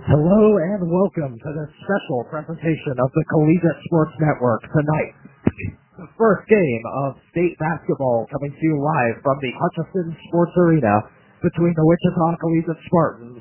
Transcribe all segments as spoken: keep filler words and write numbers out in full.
Hello and welcome to this special presentation of the Collegiate Sports Network tonight. The first game of state basketball coming to you live from the Hutchison Sports Arena between the Wichita Collegiate Spartans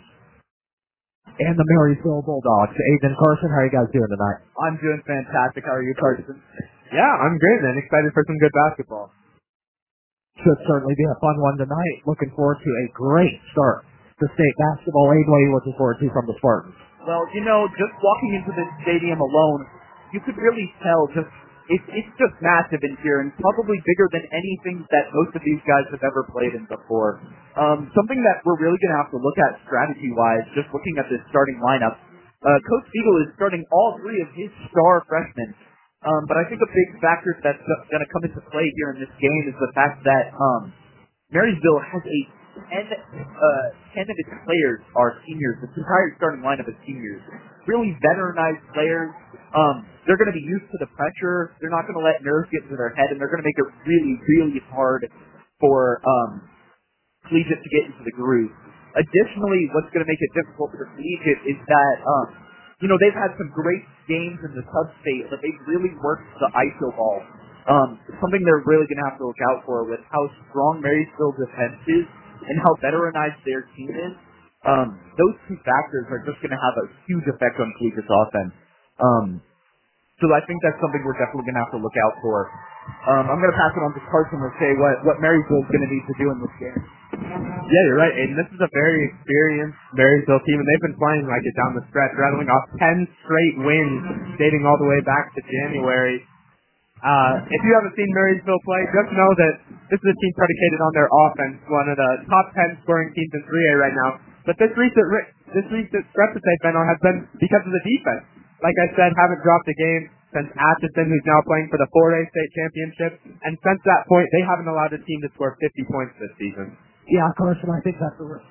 and the Marysville Bulldogs. Aiden and Carson, how are you guys doing tonight? I'm doing fantastic. How are you, Carson? Yeah, I'm great, man. Excited for some good basketball. Should certainly be a fun one tonight. Looking forward to a great start to state basketball. Aiden, what are you looking forward to from the Spartans? Well, you know, just walking into this stadium alone, you could really tell just it, it's just massive in here and probably bigger than anything that most of these guys have ever played in before. Um, something that we're really going to have to look at strategy-wise, just looking at this starting lineup. Uh, Coach Siegel is starting all three of his star freshmen. Um, but I think a big factor that's going to come into play here in this game is the fact that um, Marysville has a ten, uh, ten of its players are seniors. This entire starting lineup is seniors. Really veteranized players. Um, they're going to be used to the pressure. They're not going to let nerves get to their head, and they're going to make it really, really hard for um, Collegiate to get into the groove. Additionally, what's going to make it difficult for Collegiate is that, um, you know, they've had some great games in the sub-state, but they've really worked the I S O ball. Um, something they're really going to have to look out for with how strong Marysville defense is and how veteranized their team is. Um, those two factors are just going to have a huge effect on Collegiate's offense. Um, so I think that's something we're definitely going to have to look out for. Um, I'm going to pass it on to Carson to say what, what Marysville's going to need to do in this game. Yeah, you're right, Aiden. This is a very experienced Marysville team, and they've been playing like it down the stretch, rattling off ten straight wins, dating all the way back to January. Uh, if you haven't seen Marysville play, just know that this is a team predicated on their offense, one of the top ten scoring teams in three A right now. But this recent this recent stretch that they've been on has been because of the defense. Like I said, haven't dropped a game since Atchison, who's now playing for the four A state championship. And since that point, they haven't allowed a team to score fifty points this season. Yeah, Carson, I think that's a re-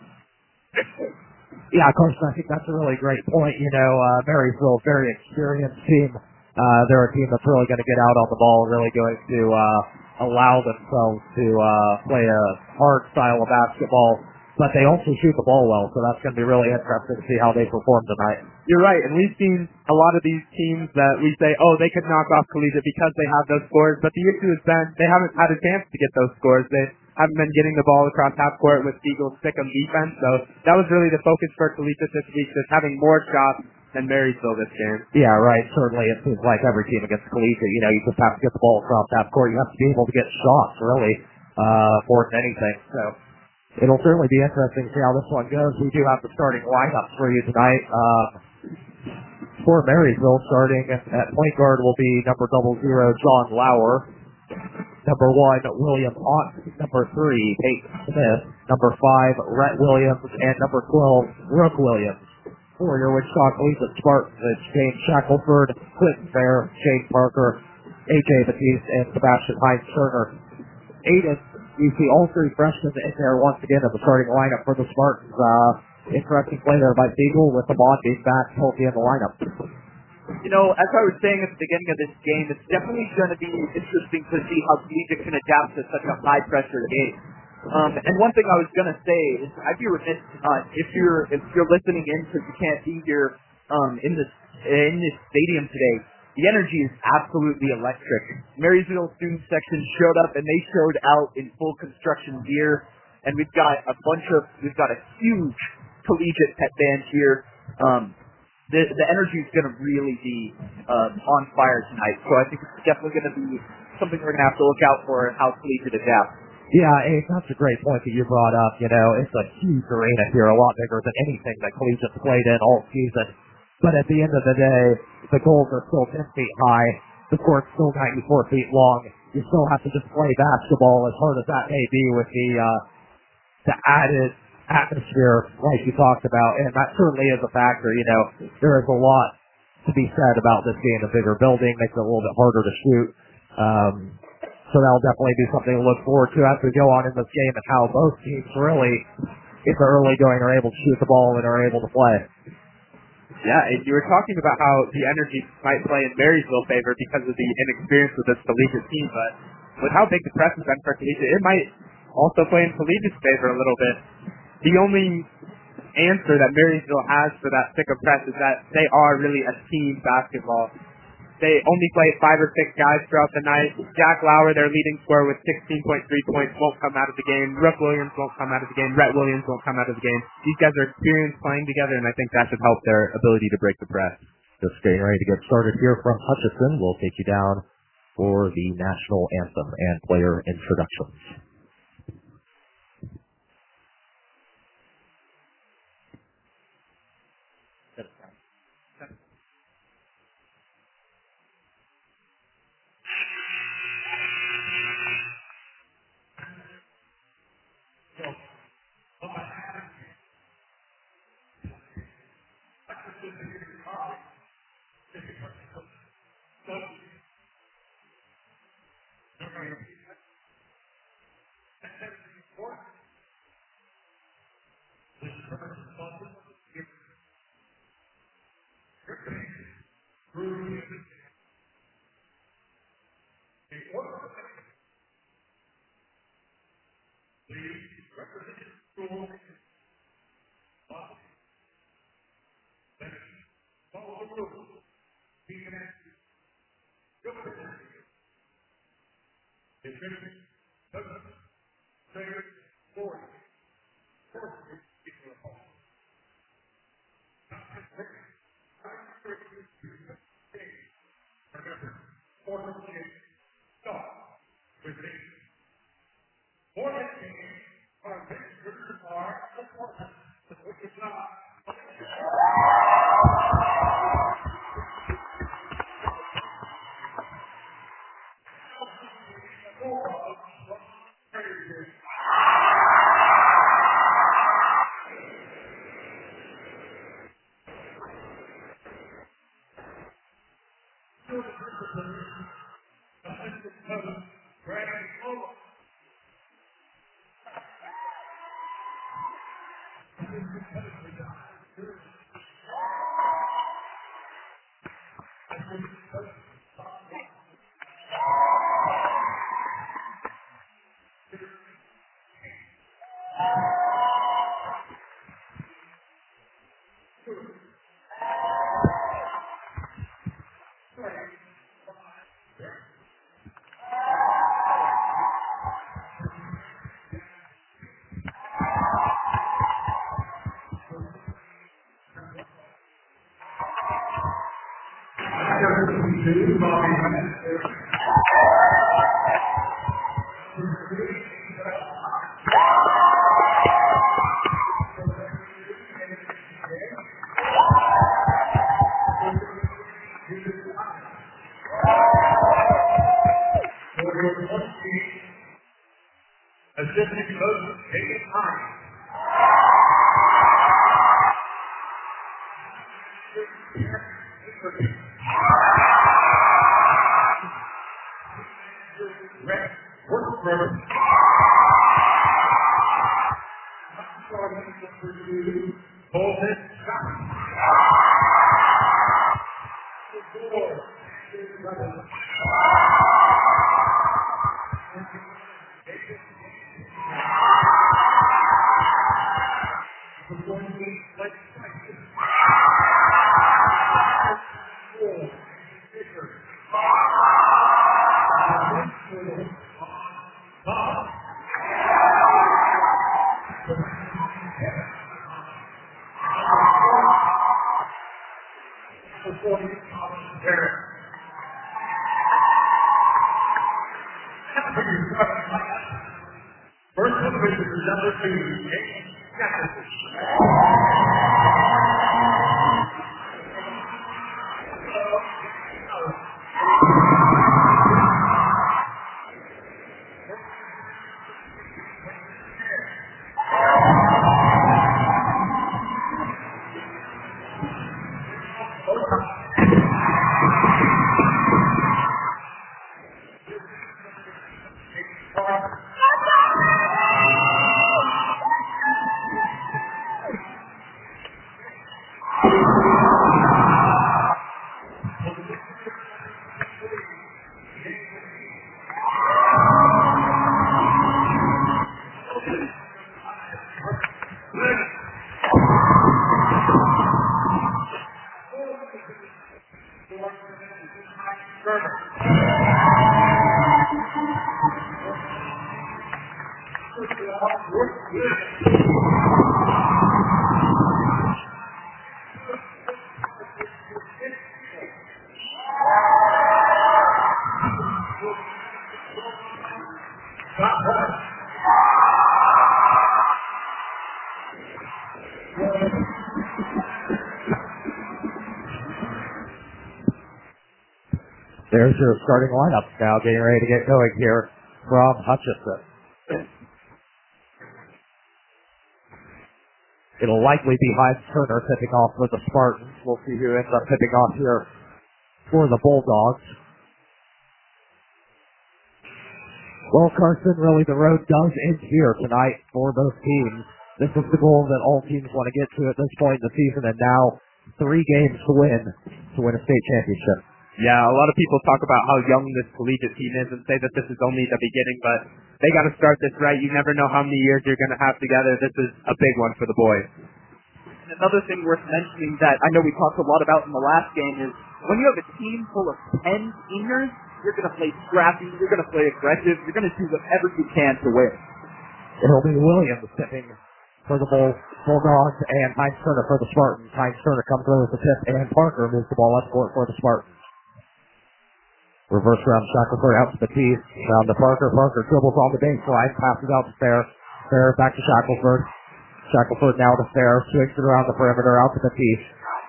yeah, Carson, I think that's a really great point. You know, uh, Marysville, very experienced team. Uh, they're a team that's really going to get out on the ball, really going to uh, allow themselves to uh, play a hard style of basketball, but they also shoot the ball well, so that's going to be really interesting to see how they perform tonight. You're right, and we've seen a lot of these teams that we say, oh, they could knock off Collegiate because they have those scores, but the issue has been they haven't had a chance to get those scores. They haven't been getting the ball across half court with Siegel's stick-em defense, so that was really the focus for Collegiate this week, just having more shots than Marysville this game. Yeah, right. Certainly, it seems like every team against Collegiate, you know, you just have to get the ball across half court. You have to be able to get shots, really, uh, more than anything. So it'll certainly be interesting to see how this one goes. We do have the starting lineups for you tonight. Uh, for Marysville, starting at point guard will be number double zero, John Lauer. Number one, William Ott. Number three, Peyton Smith. Number five, Rhett Williams. And number twelve, Brooke Williams. For your Wichita Collegiate Spartans, it's James Shackelford, Clinton Fair, Shane Parker, A J Batiste, and Sebastian Hines Turner. Aiden, you see all three freshmen in there once again in the starting lineup for the Spartans. Uh, interesting play there by Siegel with the ball being back healthy in the lineup. You know, as I was saying at the beginning of this game, it's definitely going to be interesting to see how Collegiate can adapt to such a high-pressure game. Um, and one thing I was going to say is I'd be remiss uh, if you're if you're listening in because you can't be here um, in this in this stadium today. The energy is absolutely electric. Marysville student section showed up and they showed out in full construction gear, and we've got a bunch of we've got a huge Collegiate pet band here. Um, The, the energy is going to really be um, on fire tonight, so I think it's definitely going to be something we're going to have to look out for and how Collegiate adapts. Yeah, hey, that's a great point that you brought up. You know, it's a huge arena here, a lot bigger than anything that Collegiate's played in all season. But at the end of the day, the goals are still ten feet high. The court's still ninety-four feet long. You still have to just play basketball, as hard as that may be, with the uh, the added atmosphere, like you talked about, and that certainly is a factor. You know, there is a lot to be said about this being a bigger building, makes it a little bit harder to shoot. Um, so that'll definitely be something to look forward to as we go on in this game, and how both teams really, in the early going, are able to shoot the ball and are able to play. Yeah, and you were talking about how the energy might play in Marysville's favor because of the inexperience of this Collegiate team, but with how big the press has been for Collegiate, it might also play in Collegiate's favor a little bit. The only answer that Marysville has for that pick of press is that they are really a team basketball. They only play five or six guys throughout the night. Jack Lauer, their leading scorer with sixteen point three points, won't come out of the game. Rook Williams won't come out of the game. Rhett Williams won't come out of the game. These guys are experienced playing together, and I think that should help their ability to break the press. Just getting ready to get started here from Hutchinson. We'll take you down for the national anthem and player introductions. Assistant Coach Hayden Hines. Rex Workford. Colton Scott. First official is number two, Jake Jefferson. There's your starting lineup now, getting ready to get going here from Hutchinson. It'll likely be Heinz Turner tipping off for the Spartans. We'll see who ends up tipping off here for the Bulldogs. Well, Carson, really the road does end here tonight for both teams. This is the goal that all teams want to get to at this point in the season, and now three games to win to win a state championship. Yeah, a lot of people talk about how young this collegiate team is and say that this is only the beginning, but they got to start this right. You never know how many years you're going to have together. This is a big one for the boys. And another thing worth mentioning that I know we talked a lot about in the last game is when you have a team full of ten seniors, you're going to play scrappy, you're going to play aggressive, you're going to do whatever you can to win. It'll be Williams tipping for the Bull, Bulldogs and Heinz Turner for the Spartans. Heinz Turner comes through with the tip, and Parker moves the ball up court for the Spartans. Reverse around Shackelford out to Batiste. Down to Parker. Parker dribbles on the baseline. Passes out to Fair. Fair back to Shackelford. Shackelford now to Fair. Swings it around the perimeter out to Batiste.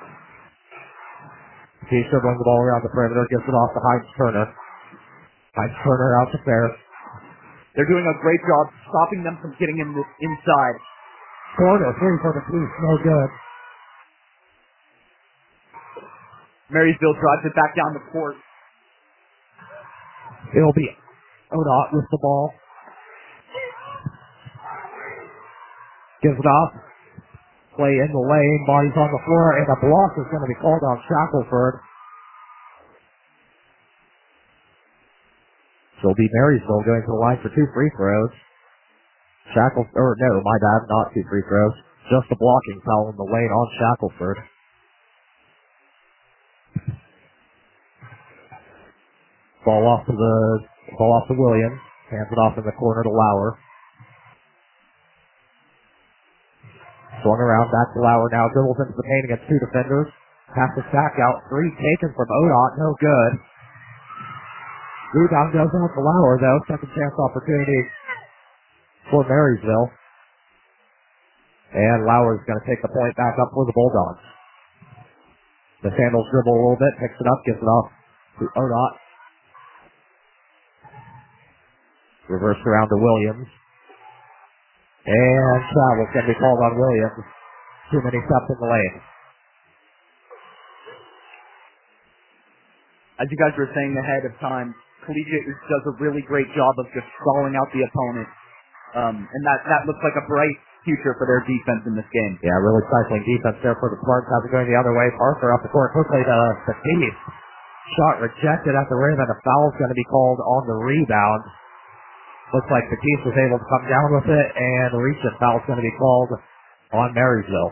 Batiste dribbling the ball around the perimeter. Gives it off to Heinz Turner. Heinz Turner out to Fair. They're doing a great job stopping them from getting in the inside. Corner. Three for Batiste. No good. Marysville drives it back down the court. It'll be Odot with the ball. Gives it off. Play in the lane. Body's on the floor, and a block is going to be called on Shackelford. So it'll be Marysville going to the line for two free throws. Shackelford, or no, my bad, not two free throws. Just a blocking foul in the lane on Shackelford. Ball off to the ball off to Williams. Hands it off in the corner to Lauer. Swung around back to Lauer now. Dribbles into the paint against two defenders. Passes back out. Three taken from Odot. No good. Rebound goes out to Lauer though. Second chance opportunity for Marysville. And Lauer's going to take the point back up for the Bulldogs. The Sandals dribble a little bit. Picks it up. Gives it off to Odot. Reverse around to Williams. And travel's going to be called on Williams. Too many steps in the lane. As you guys were saying ahead of time, Collegiate does a really great job of just stalling out the opponent. Um, and that, that looks like a bright future for their defense in this game. Yeah, really stifling defense there for the Spartans. Has it going the other way. Parker up the court quickly to the team. Shot rejected at the rim, and a foul's going to be called on the rebound. Looks like Batiste was able to come down with it, and the reach foul is going to be called on Marysville.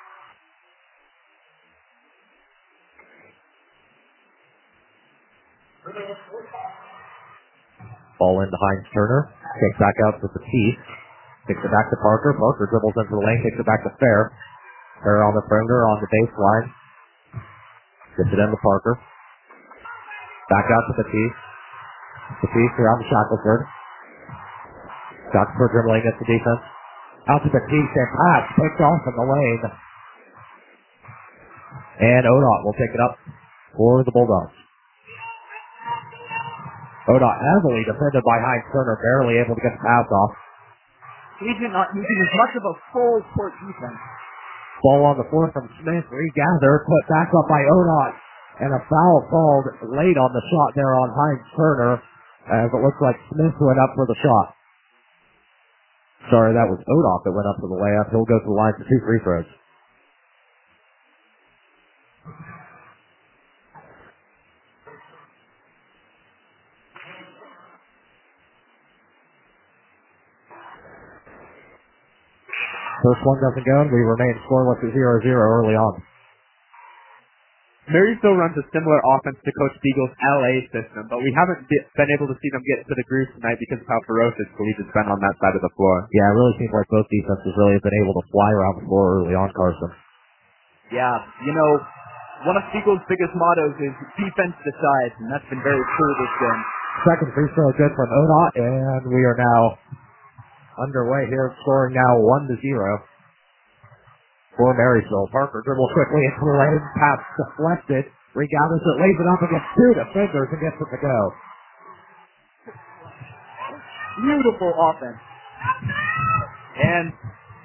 Ball into Heinz Turner. Takes back out to Batiste. Takes it back to Parker. Parker dribbles into the lane. Takes it back to Fair. Fair on the perimeter, on the baseline. Gets it into Parker. Back out to Batiste. Batiste around to Shackelford. Shackelford dribbling against the defense. Out to Batiste and pass. Picked off in the lane. And Odot will pick it up for the Bulldogs. Odot heavily defended by Heinz Turner, barely able to get the pass off. Collegiate not using as much of a full court defense. Ball on the floor from Smith, regather, put back up by Odot, and a foul called late on the shot there on Heinz Turner, as it looks like Smith went up for the shot. Sorry, that was Odot that went up for the layup. He'll go to the line for two free throws. First one doesn't go, and we remain scoreless at zero zero early on. Marysville runs a similar offense to Coach Beagle's L A system, but we haven't been able to see them get to the groove tonight because of how ferocious Collegiate's been on that side of the floor. Yeah, it really seems like both defenses really have been able to fly around the floor early on, Carson. Yeah, you know, one of Beagle's biggest mottos is defense decides, and that's been very true this game. Second free throw good from Odot, and we are now underway here, scoring now one to zero. for Marysville. Parker dribbles quickly into the lane, pass deflected, regathers it, lays it up against two defenders and gets it to go. Beautiful offense. And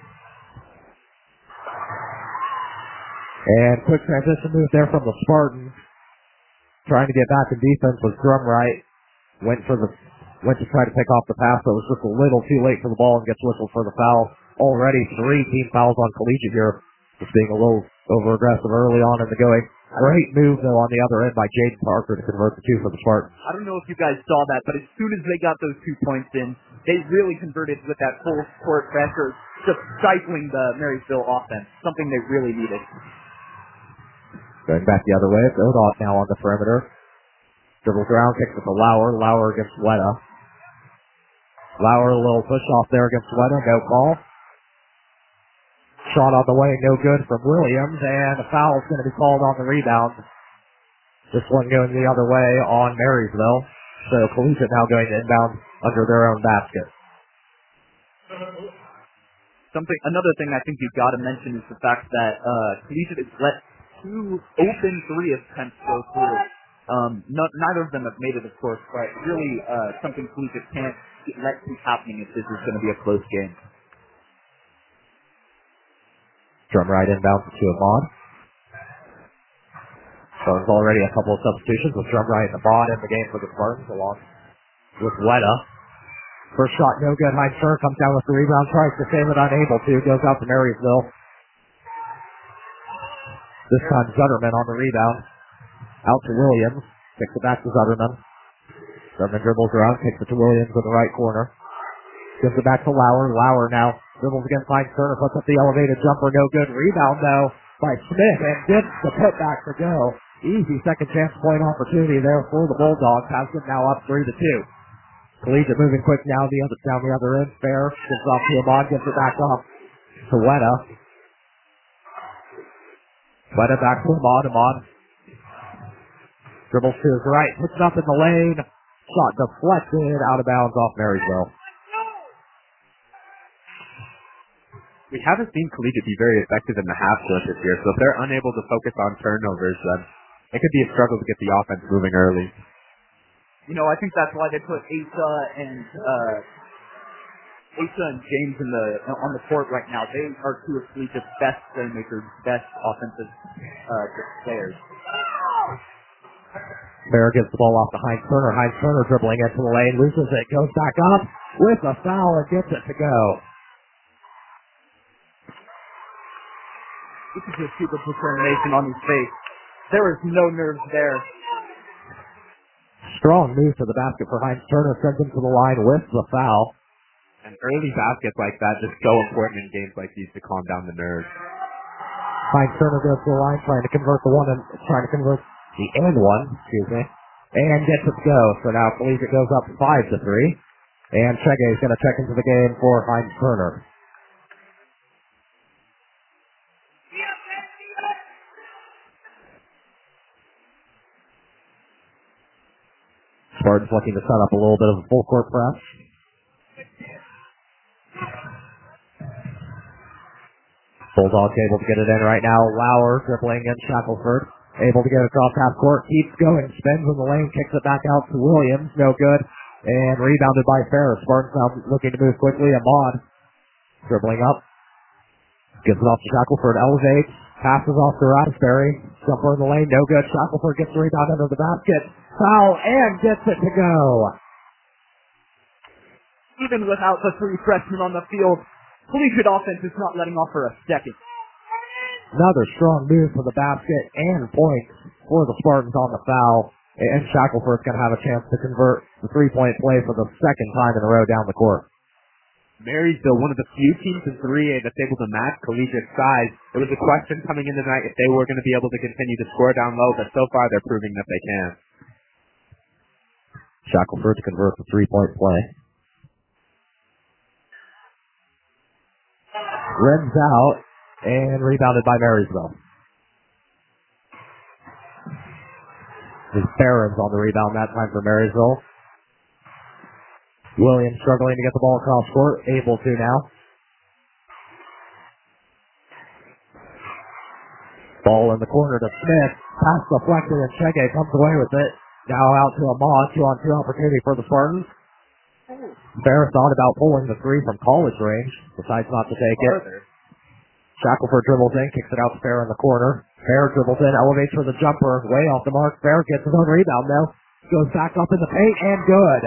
And quick transition move there from the Spartans. Trying to get back in defense was Drumright. Went for the went to try to pick off the pass, but was just a little too late for the ball and gets whistled for the foul. Already three team fouls on Collegiate here. Just being a little over aggressive early on in the going. Great move though on the other end by Jaden Parker to convert the two for the Spartans. I don't know if you guys saw that, but as soon as they got those two points in, they really converted with that full court pressure, just stifling the Marysville offense. Something they really needed. Going back the other way, Odot now on the perimeter. Dribbles around, kicks it to Lauer. Lauer against Weta. Lauer a little push off there against Weta, no call. Shot on the way, no good from Williams, and a foul is going to be called on the rebound. This one going the other way on Marysville. So Collegiate now going to inbound under their own basket. Something, another thing I think you've got to mention is the fact that uh, Collegiate has let two open three attempts go through. Um, not, neither of them have made it, of course, but really uh, something Collegiate can't let keep happening if this is going to be a close game. Drumright inbounds to Ahmad. So there's already a couple of substitutions with Drumright and Ahmad in the game for the Spartans, along with Weta. First shot, no good. Heinz Turner comes down with the rebound, tries to save it, unable to, goes out to Marysville. This time Zutterman on the rebound. Out to Williams. Kicks it back to Zutterman. Zutterman dribbles around, kicks it to Williams in the right corner. Gives it back to Lauer. Lauer now dribbles against Heinz Turner, puts up the elevated jumper, no good. Rebound though by Smith and gets the putback to go. Easy second chance point opportunity there for the Bulldogs. Has them now up three to two. Collegiate moving quick now the other down the other end. Fair gives off to Ahmad, gives it back off to Weta. Weta back to Ahmad. Ahmad dribbles to his right, puts it up in the lane. Shot deflected out of bounds off Marysville. We haven't seen Collegiate be very effective in the half court this year, so if they're unable to focus on turnovers, then it could be a struggle to get the offense moving early. You know, I think that's why they put Asa and uh, Asa and James in the on the court right now. They are two of Collegiate's best playmakers, best offensive uh, players. Fair gets the ball off to Heinz Turner. Heinz Turner dribbling into the lane, loses it, goes back up with a foul and gets it to go. You can just see the determination on his face. There is no nerves there. Strong move to the basket for Heinz Turner, sends him to the line with the foul. And early baskets like that just so important in games like these to calm down the nerves. Heinz Turner goes to the line, trying to convert the one and trying to convert the and one, excuse me, and gets it to go. So now Collegiate goes up five to three, and Chege is going to check into the game for Heinz Turner. Spartans looking to set up a little bit of a full court press. Bulldogs able to get it in right now. Lauer dribbling in Shackelford. Able to get it across half court. Keeps going. Spins in the lane. Kicks it back out to Williams. No good. And rebounded by Ferris. Spartans now looking to move quickly. Ahmad dribbling up. Gives it off to Shackelford. Elevates. Passes off to Raspberry. Jumper in the lane. No good. Shackelford gets the rebound under the basket. Foul and gets it to go. Even without the three freshmen on the field, Collegiate offense is not letting off for a second. Another strong move for the basket and points for the Spartans on the foul. And Shackelford's going to have a chance to convert the three-point play for the second time in a row down the court. Marysville, one of the few teams in three A that's able to match Collegiate's size. It was a question coming into tonight if they were going to be able to continue to score down low, but so far they're proving that they can. Shackelford to convert the three-point play. Rims out and rebounded by Marysville. There's Barons on the rebound that time for Marysville. Williams struggling to get the ball across court. Able to now. Ball in the corner to Smith. Pass deflected, and Chege comes away with it. Now out to Ahmad. Two on two opportunity for the Spartans. Fair thought about pulling the three from college range. Decides not to take it. Shackelford dribbles in, kicks it out to Fair in the corner. Fair dribbles in, elevates for the jumper. Way off the mark. Fair gets his own rebound now. Goes back up in the paint, and good.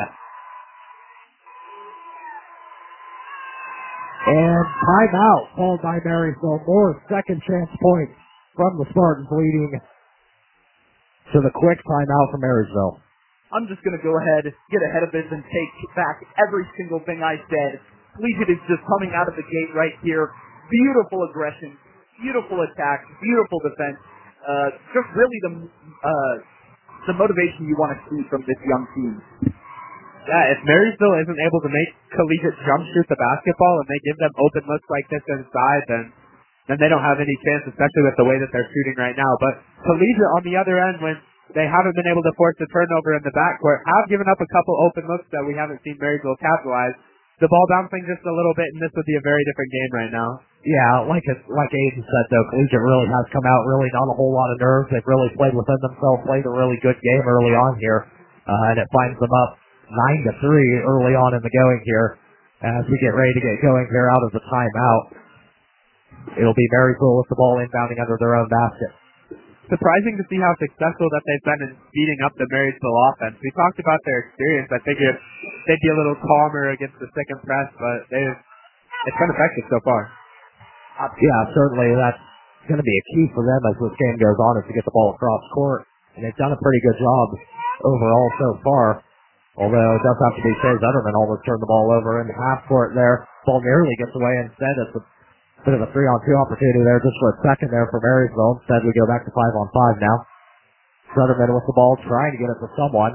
And timeout called by Marysville. More second chance points from the Spartans, leading to the quick timeout from Marysville. I'm just going to go ahead, get ahead of this, and take back every single thing I said. Collegiate is just coming out of the gate right here. Beautiful aggression, beautiful attack, beautiful defense. Uh, just really the uh, the motivation you want to see from this young team. Yeah, if Marysville isn't able to make Collegiate jump shoot the basketball and they give them open looks like this inside, then then they don't have any chance, especially with the way that they're shooting right now. But Collegiate, on the other end, when they haven't been able to force a turnover in the backcourt, have given up a couple open looks that we haven't seen Marysville capitalize. The ball bouncing just a little bit, and this would be a very different game right now. Yeah, like it, like Aiden said, though, Collegiate really has come out really not a whole lot of nerves. They've really played within themselves, played a really good game early on here, uh, and it finds them up nine to three early on in the going here. As we get ready to get going here out of the timeout, it'll be Marysville with the ball inbounding under their own basket. Surprising to see how successful that they've been in beating up the Marysville offense. We talked about their experience. I figured they'd be a little calmer against the second press, but they've it's been effective so far. Uh, yeah, certainly that's going to be a key for them as this game goes on, is to get the ball across court. And they've done a pretty good job overall so far. Although it does have to be Faye Zetterman almost turned the ball over in the half court there. Ball nearly gets away instead. It's a bit of a three-on-two opportunity there just for a second there for Marysville. Instead, we go back to five-on-five now. Zetterman with the ball, trying to get it to someone.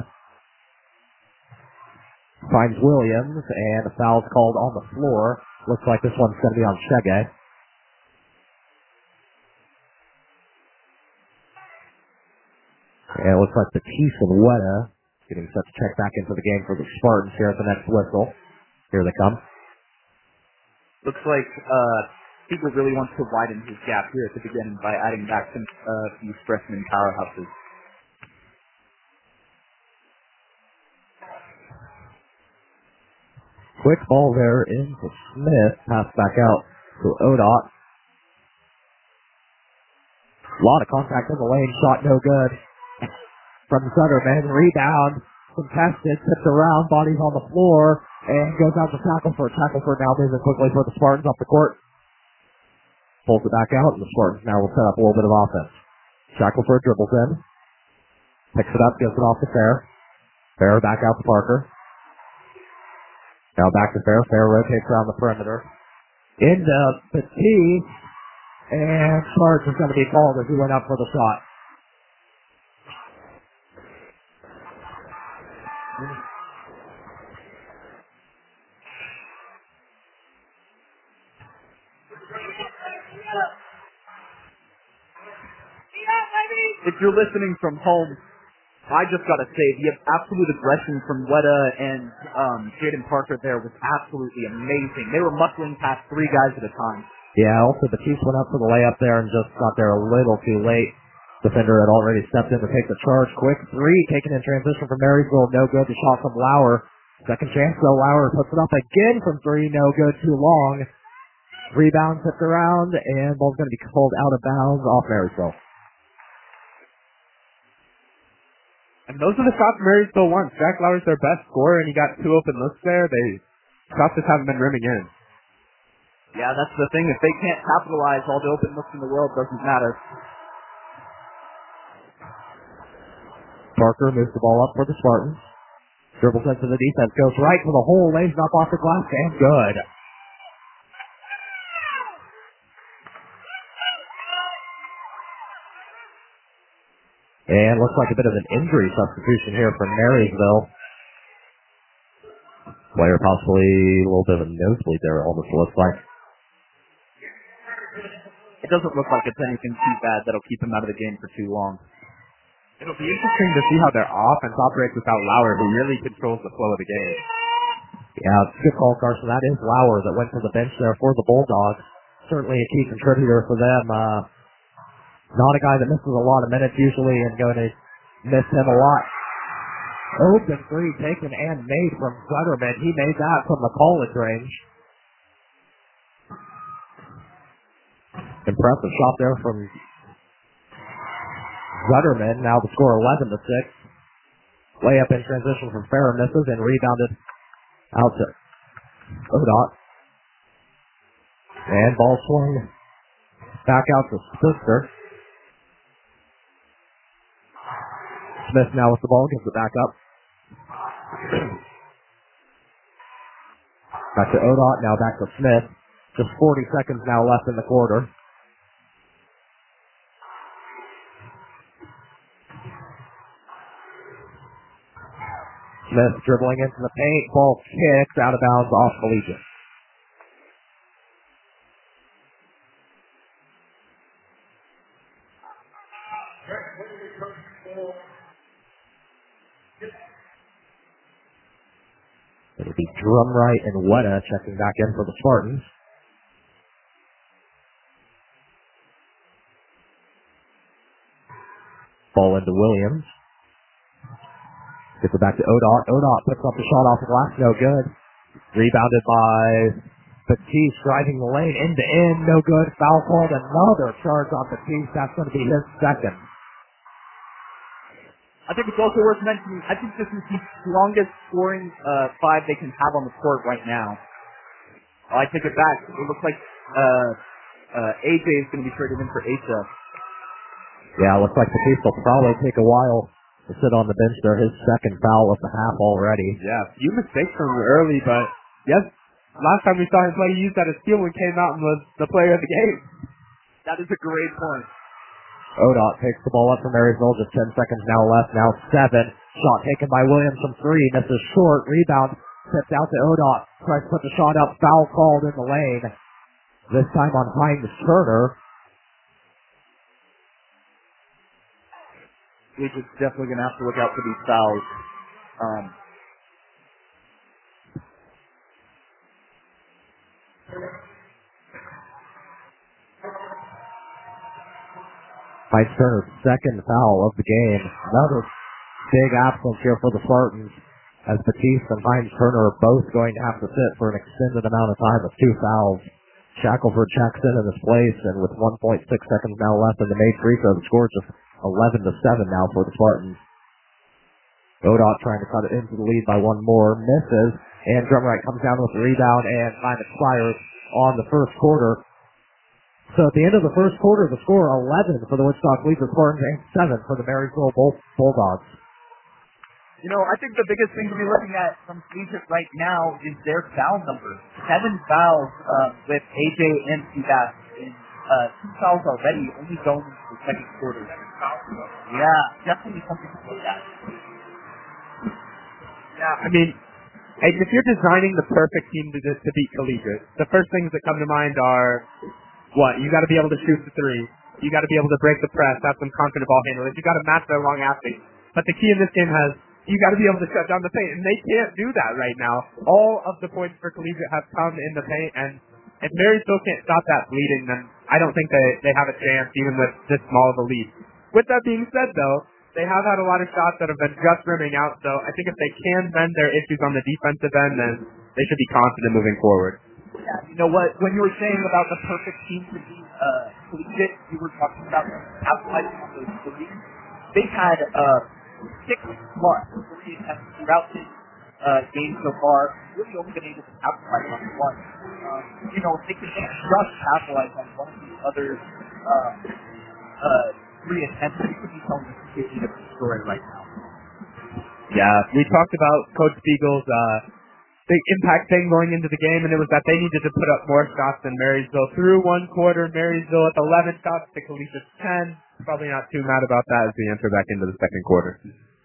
Finds Williams, and a foul's called on the floor. Looks like this one's going to be on Chege. And it looks like Batiste and Weta getting set to check back into the game for the Spartans here at the next whistle. Here they come. Looks like uh, Siegel really wants to widen his gap here at the beginning by adding back some uh, few freshman powerhouses. Quick ball there into Smith. Pass back out to Odot. A lot of contact in the lane. Shot no good. From Zetterman. Rebound. Contested. Tipped around. Bodies on the floor. And goes out to Shackelford. Shackelford now moving quickly for the Spartans up the court. Pulls it back out. And the Spartans now will set up a little bit of offense. Shackelford dribbles in. Picks it up. Gives it off to Fair. Fair back out to Parker. Now back to Fair. Fair rotates around the perimeter. Into Batiste. And Charge is going to be called as he went up for the shot. If you're listening from home, I just got to say, the absolute aggression from Weta and um, Jaden Parker there was absolutely amazing. They were muscling past three guys at a time. Yeah, also Batiste went up for the layup there and just got there a little too late. Defender had already stepped in to take the charge. Quick three, taken in transition from Marysville. No good. The shot from Lauer. Second chance, though. Lauer puts it up again from three. No good. Too long. Rebound tipped around, and ball's going to be called out of bounds off Marysville. And those are the shots Marysville wants. Jack Lauer's their best scorer, and he got two open looks there. They shots just haven't been rimming in. Yeah, that's the thing. If they can't capitalize, all the open looks in the world doesn't matter. Parker moves the ball up for the Spartans. Dribbles into the defense, goes right to the hole, lays it up off the glass, and good. And looks like a bit of an injury substitution here for Marysville. Player possibly a little bit of a nosebleed there, almost looks like. It doesn't look like it's anything too bad that'll keep him out of the game for too long. It'll be interesting to see how their offense operates without Lauer, who really controls the flow of the game. Yeah, it's a good call, Carson. That is Lauer that went to the bench there for the Bulldogs. Certainly a key contributor for them. Uh, Not a guy that misses a lot of minutes usually and going to miss him a lot. Open three taken and made from Gutterman. He made that from the college range. Impressive shot there from Gutterman. Now the score eleven to six. Layup in transition from Farrah misses and rebounded out to Odot. And ball swung back out to Spitzer. Smith now with the ball, gives it back up. Back to Odot, now back to Smith. Just forty seconds now left in the quarter. Smith dribbling into the paint, ball kicked out of bounds off Collegiate. It'll be Drumright and Weta checking back in for the Spartans. Ball into Williams. Gets it back to Odot. Odot puts up the shot off the glass, no good. Rebounded by Batiste, driving the lane, end to end, no good. Foul called, another charge on Batiste. That's going to be his second. I think it's also worth mentioning, I think this is the longest scoring uh, five they can have on the court right now. Oh, I take it back. It looks like uh, uh, A J is going to be traded in for Asa. Yeah, looks like Batiste will probably take a while to sit on the bench there. His second foul of the half already. Yeah, a few mistakes from him early, but yes, last time we saw him play, he used that as steal and came out and was the player of the game. That is a great point. Odot takes the ball up from Marysville. Just ten seconds now left. Now seven. Shot taken by Williams from three. Misses short. Rebound. Tipped out to Odot. Tries to put the shot up. Foul called in the lane. This time on Hines Turner. We're just definitely going to have to look out for these fouls. Um, Hines Turner's second foul of the game. Another big absence here for the Spartans, as Batiste and Hines Turner are both going to have to sit for an extended amount of time with two fouls. Shackelford checks in in his place, and with one point six seconds now left in the made free throw, the score is just eleven to seven now for the Spartans. Odot trying to cut it into the lead by one more, misses, and Drumright comes down with the rebound, and time expires on the first quarter. So at the end of the first quarter, the score eleven for the Woodstock Legion Spartans and seven for the Marysville Bull- Bulldogs. You know, I think the biggest thing to be looking at from Collegiate right now is their foul number. Seven fouls uh, with A J and Seabass. And uh, two fouls already, only going into the second quarter. Yeah, definitely something to look at. Yeah, I mean, and if you're designing the perfect team to, to beat Collegiate, the first things that come to mind are, what? You got to be able to shoot the three. You got to be able to break the press, have some confident ball handlers. You got to match their long athletes. But the key in this game has, you got to be able to shut down the paint, and they can't do that right now. All of the points for Collegiate have come in the paint, and if Marysville can't stop that bleeding, then I don't think they, they have a chance, even with this small of a lead. With that being said, though, they have had a lot of shots that have been just rimming out, so I think if they can mend their issues on the defensive end, then they should be confident moving forward. Yeah, you know what? When you were saying about the perfect team to be uh, Collegiate, you were talking about capitalizing on those threes. They've had uh, six plus three attempts throughout this uh, game so far. Really only been able to capitalize on one. Um, you know, if they could just capitalize on one of the other uh, uh, three attempts, it could be telling us a different story right now. Yeah, we talked about Coach Spiegel's uh, big impact thing going into the game, and it was that they needed to put up more shots than Marysville. Through one quarter, Marysville with eleven shots to Collegiate's ten. Probably not too mad about that as we enter back into the second quarter.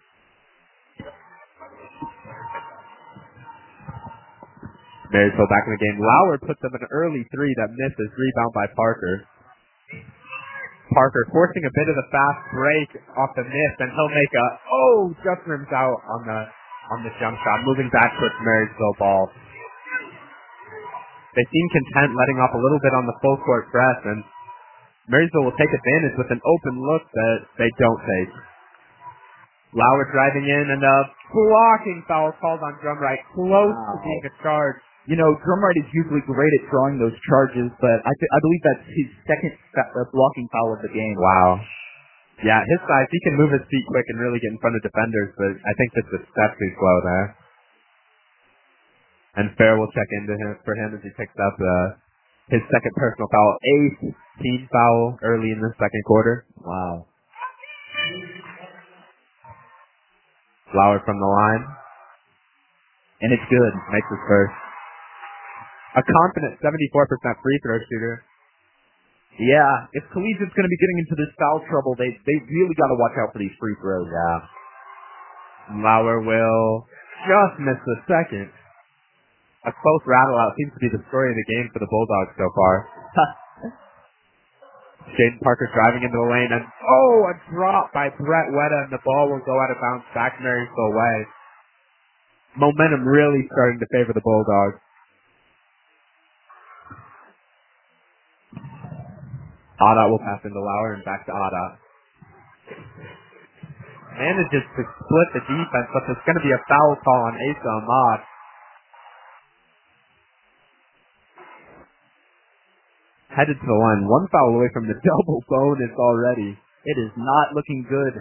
Marysville back in the game. Lauer puts up an early three that misses. Rebound by Parker. Parker forcing a bit of the fast break off the miss, and he'll make a, oh, just rims out on the on the jump shot, moving back towards Marysville ball. They seem content letting off a little bit on the full court press, and Marysville will take advantage with an open look that they don't take. Lauer driving in and a blocking foul called on Drumright, close wow. to being a charge. You know, Drumright is usually great at drawing those charges, but I, th- I believe that's his second fa- uh, blocking foul of the game. Wow. Yeah, his size, he can move his feet quick and really get in front of defenders, but I think just a step too slow there. And Fair will check into him for him as he picks up uh, his second personal foul, eighth team foul early in the second quarter. Wow. Lauer from the line. And it's good. Makes his first. A confident seventy-four percent free throw shooter. Yeah, if Collegiate's going to be getting into this foul trouble, they they really got to watch out for these free throws. Yeah. Lauer will just miss the second. A close rattle out seems to be the story of the game for the Bulldogs so far. Jaden Parker driving into the lane, and oh, a drop by Brett Wetta, and the ball will go out of bounds back Marysville way. Momentum really starting to favor the Bulldogs. Adat will pass into Lauer and back to Adat. Manages to split the defense, but there's going to be a foul call on Asa Ahmad. Headed to the line, one foul away from the double bonus already. It is not looking good.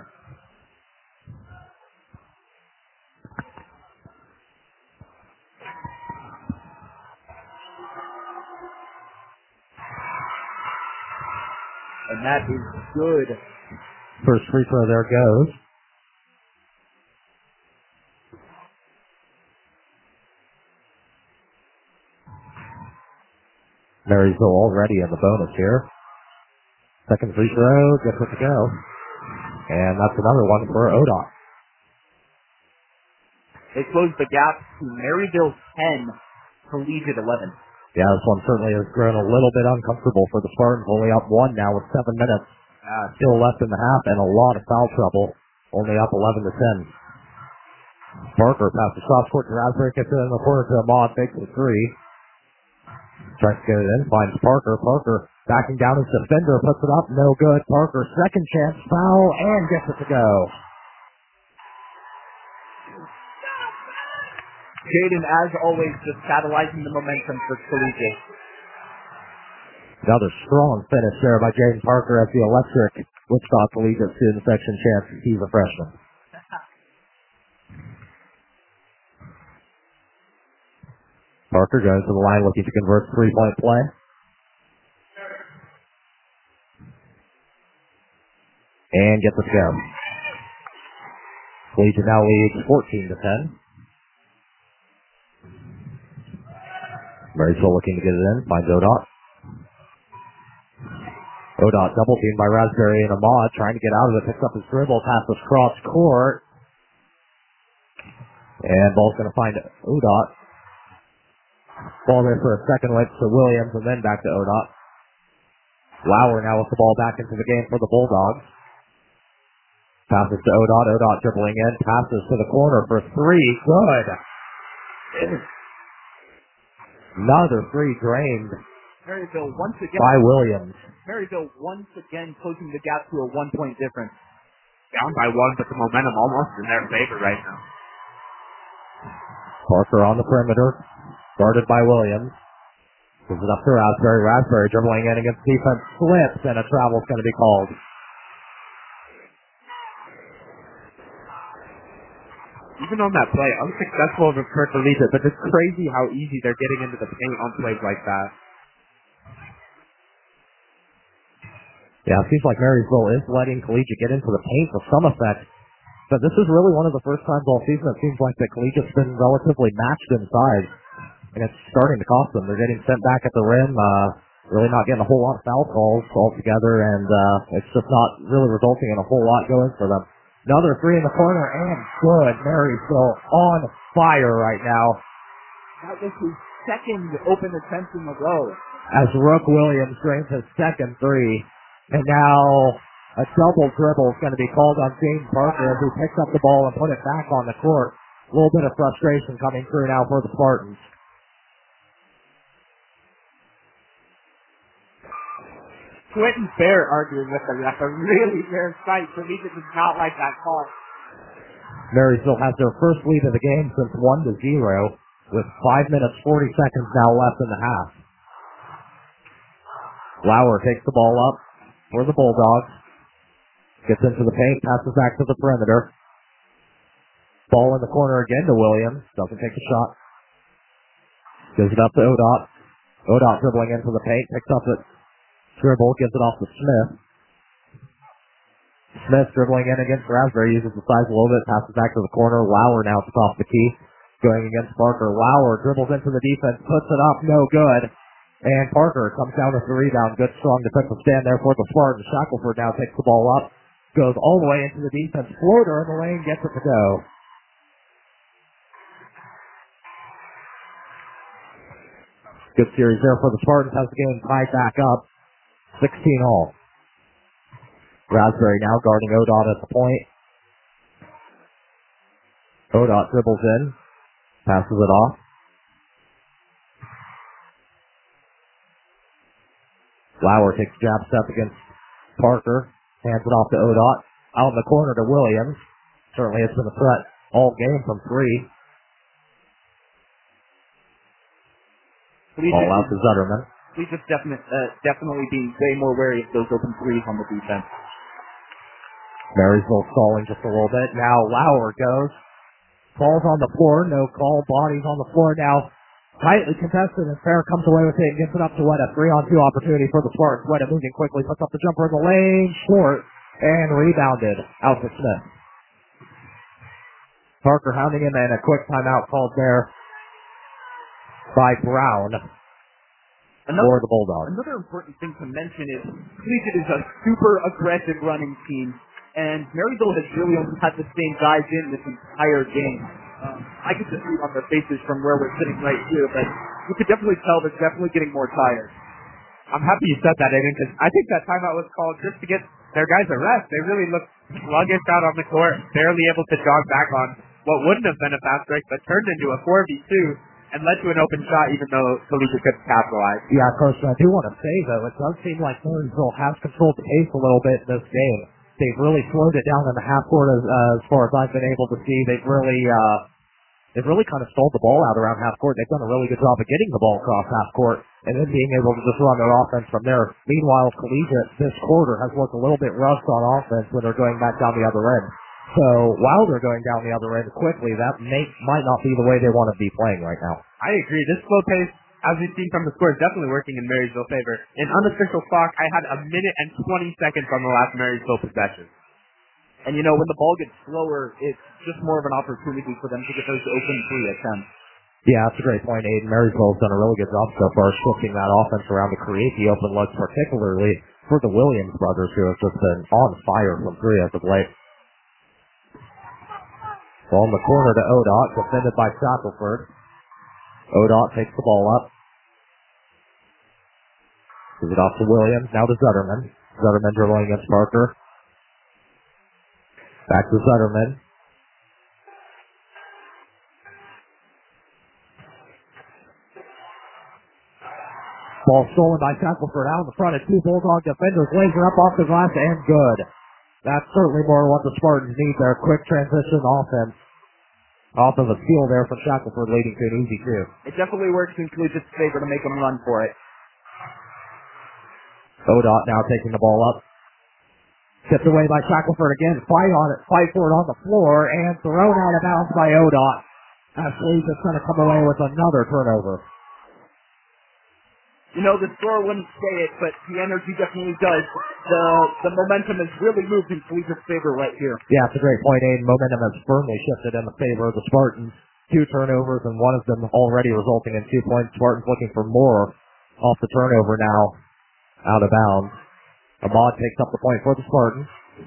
And that is good. First free throw there goes. Marysville already in the bonus here. Second free throw, gets it to go. And that's another one for Odat. They close the gap to Maryville ten, Collegiate eleven. Yeah, this one certainly has grown a little bit uncomfortable for the Spartans. Only up one now with seven minutes. Uh, still left in the half and a lot of foul trouble. Only up eleven to ten. Parker passes cross court to Raspberry, gets it in the corner to Ahmad, takes the three. Tries to get it in, finds Parker. Parker backing down his defender, puts it up, no good. Parker, second chance, foul, and gets it to go. Jaden, as always, just catalyzing the momentum for Collegiate. Another strong finish there by Jaden Parker at the electric Wichita Collegiate student section chance. He's a freshman. Parker goes to the line looking to convert three-point play. And gets it to go. Collegiate now leads fourteen to ten. Marysville looking to get it in. Finds Odat. Odat double teamed by Raspberry and Ahmad, trying to get out of it. Picks up his dribble, passes cross court. And ball's going to find Odat. Ball there for a second, waits to Williams, and then back to Odat. Lauer now with the ball back into the game for the Bulldogs. Passes to Odat. Odat dribbling in. Passes to the corner for three. Good. Another three drained. Maryville once again. By Williams. Maryville once again closing the gap to a one-point difference. Down by one, but the momentum almost in their favor right now. Parker on the perimeter. Guarded by Williams. Gives it up to Raspberry. Raspberry dribbling in against defense. Slips, and a travel's going to be called. Even on that play, unsuccessful for Collegiate, but it's crazy how easy they're getting into the paint on plays like that. Yeah, it seems like Marysville is letting Collegiate get into the paint with some effect. But this is really one of the first times all season it seems like that Collegiate's been relatively matched in size. And it's starting to cost them. They're getting sent back at the rim, uh, really not getting a whole lot of foul calls altogether, and uh, it's just not really resulting in a whole lot going for them. Another three in the corner, and good. Marysville on fire right now. That was his second open attempt in a row. As Rook Williams drains his second three. And now a double dribble is going to be called on James Parker as he picks up the ball and put it back on the court. A little bit of frustration coming through now for the Spartans. Quentin Bear arguing with the ref, a really rare sight. Collegiate does not like that call. Marysville has their first lead of the game since one to zero, with five minutes forty seconds now left in the half. Lauer takes the ball up for the Bulldogs. Gets into the paint, passes back to the perimeter. Ball in the corner again to Williams. Doesn't take the shot. Gives it up to Odot. Odot dribbling into the paint, picks up it. Dribble, gives it off to Smith. Smith dribbling in against Raspberry, uses the size a little bit, passes back to the corner. Lauer now is off the key, going against Parker. Lauer dribbles into the defense, puts it up, no good. And Parker comes down with the rebound. Good, strong defensive stand there for the Spartans. Shackelford now takes the ball up, goes all the way into the defense. Floater in the lane, gets it to go. Good series there for the Spartans. Has the game tied back up. sixteen all. Raspberry now guarding Odot at the point. Odot dribbles in. Passes it off. Lauer takes a jab step against Parker. Hands it off to Odot. Out in the corner to Williams. Certainly has been a threat all game from three. Ball out to Zutterman. We just definite, uh, definitely being way more wary of those open threes on the defense. Marysville stalling just a little bit. Now Lauer goes. Falls on the floor. No call. Bodies on the floor now. Tightly contested, and Fair comes away with it and gets it up to Weta. Three-on-two opportunity for the Spartans. Weta moving quickly. Puts up the jumper in the lane. Short. And rebounded out to Smith. Parker hounding him, and a quick timeout called there by Brown Another, for the Bulldogs. Another important thing to mention is Collegiate is a super aggressive running team, and Maryville has really only had the same guys in this entire game. Um, I could just read on their faces from where we're sitting right here, but you could definitely tell they're definitely getting more tired. I'm happy you said that, Aiden, because I think that timeout was called just to get their guys a rest. They really looked sluggish out on the court, barely able to jog back on what wouldn't have been a fast break, but turned into a four v two. And led to an open shot, even though Collegiate couldn't capitalize. Yeah, Coach, I do want to say, though, it does seem like Marysville has controlled the pace a little bit in this game. They've really slowed it down in the half court as, uh, as far as I've been able to see. They've really, uh, they've really kind of stalled the ball out around half court. They've done a really good job of getting the ball across half court and then being able to just run their offense from there. Meanwhile, Collegiate this quarter has looked a little bit rushed on offense when they're going back down the other end. So while they're going down the other end quickly, that may, might not be the way they want to be playing right now. I agree. This slow pace, as we've seen from the score, is definitely working in Marysville's favor. In unofficial clock, I had a minute and twenty seconds on the last Marysville possession. And you know, when the ball gets slower, it's just more of an opportunity for them to get those open three attempts. Yeah, that's a great point, Aiden. Marysville's done a really good job so far shifting that offense around to create the open looks, particularly for the Williams brothers, who have just been on fire from three as of late. Ball in the corner to Odot, defended by Shackelford. Odot takes the ball up. Gives it off to Williams, now to Zutterman. Zutterman dribbling against Parker. Back to Zutterman. Ball stolen by Shackelford out in the front of two Bulldog defenders. Laser up off the glass and good. That's certainly more what the Spartans need there. Quick transition offense. Off of a steal there from Shackelford, leading to an easy two. It definitely works in Collegiate's favor to make them run for it. Odot now taking the ball up. Tipped away by Shackelford again. Fight on it. Fight for it on the floor and thrown out of bounds by Odot. As Collegiate's going to come away with another turnover. You know, the score wouldn't say it, but the energy definitely does. The the momentum has really moved in Collegiate's favor right here. Yeah, it's a great point, Aiden. Momentum has firmly shifted in the favor of the Spartans. Two turnovers, and one of them already resulting in two points. Spartans looking for more off the turnover now. Out of bounds. Ahmad takes up the point for the Spartans.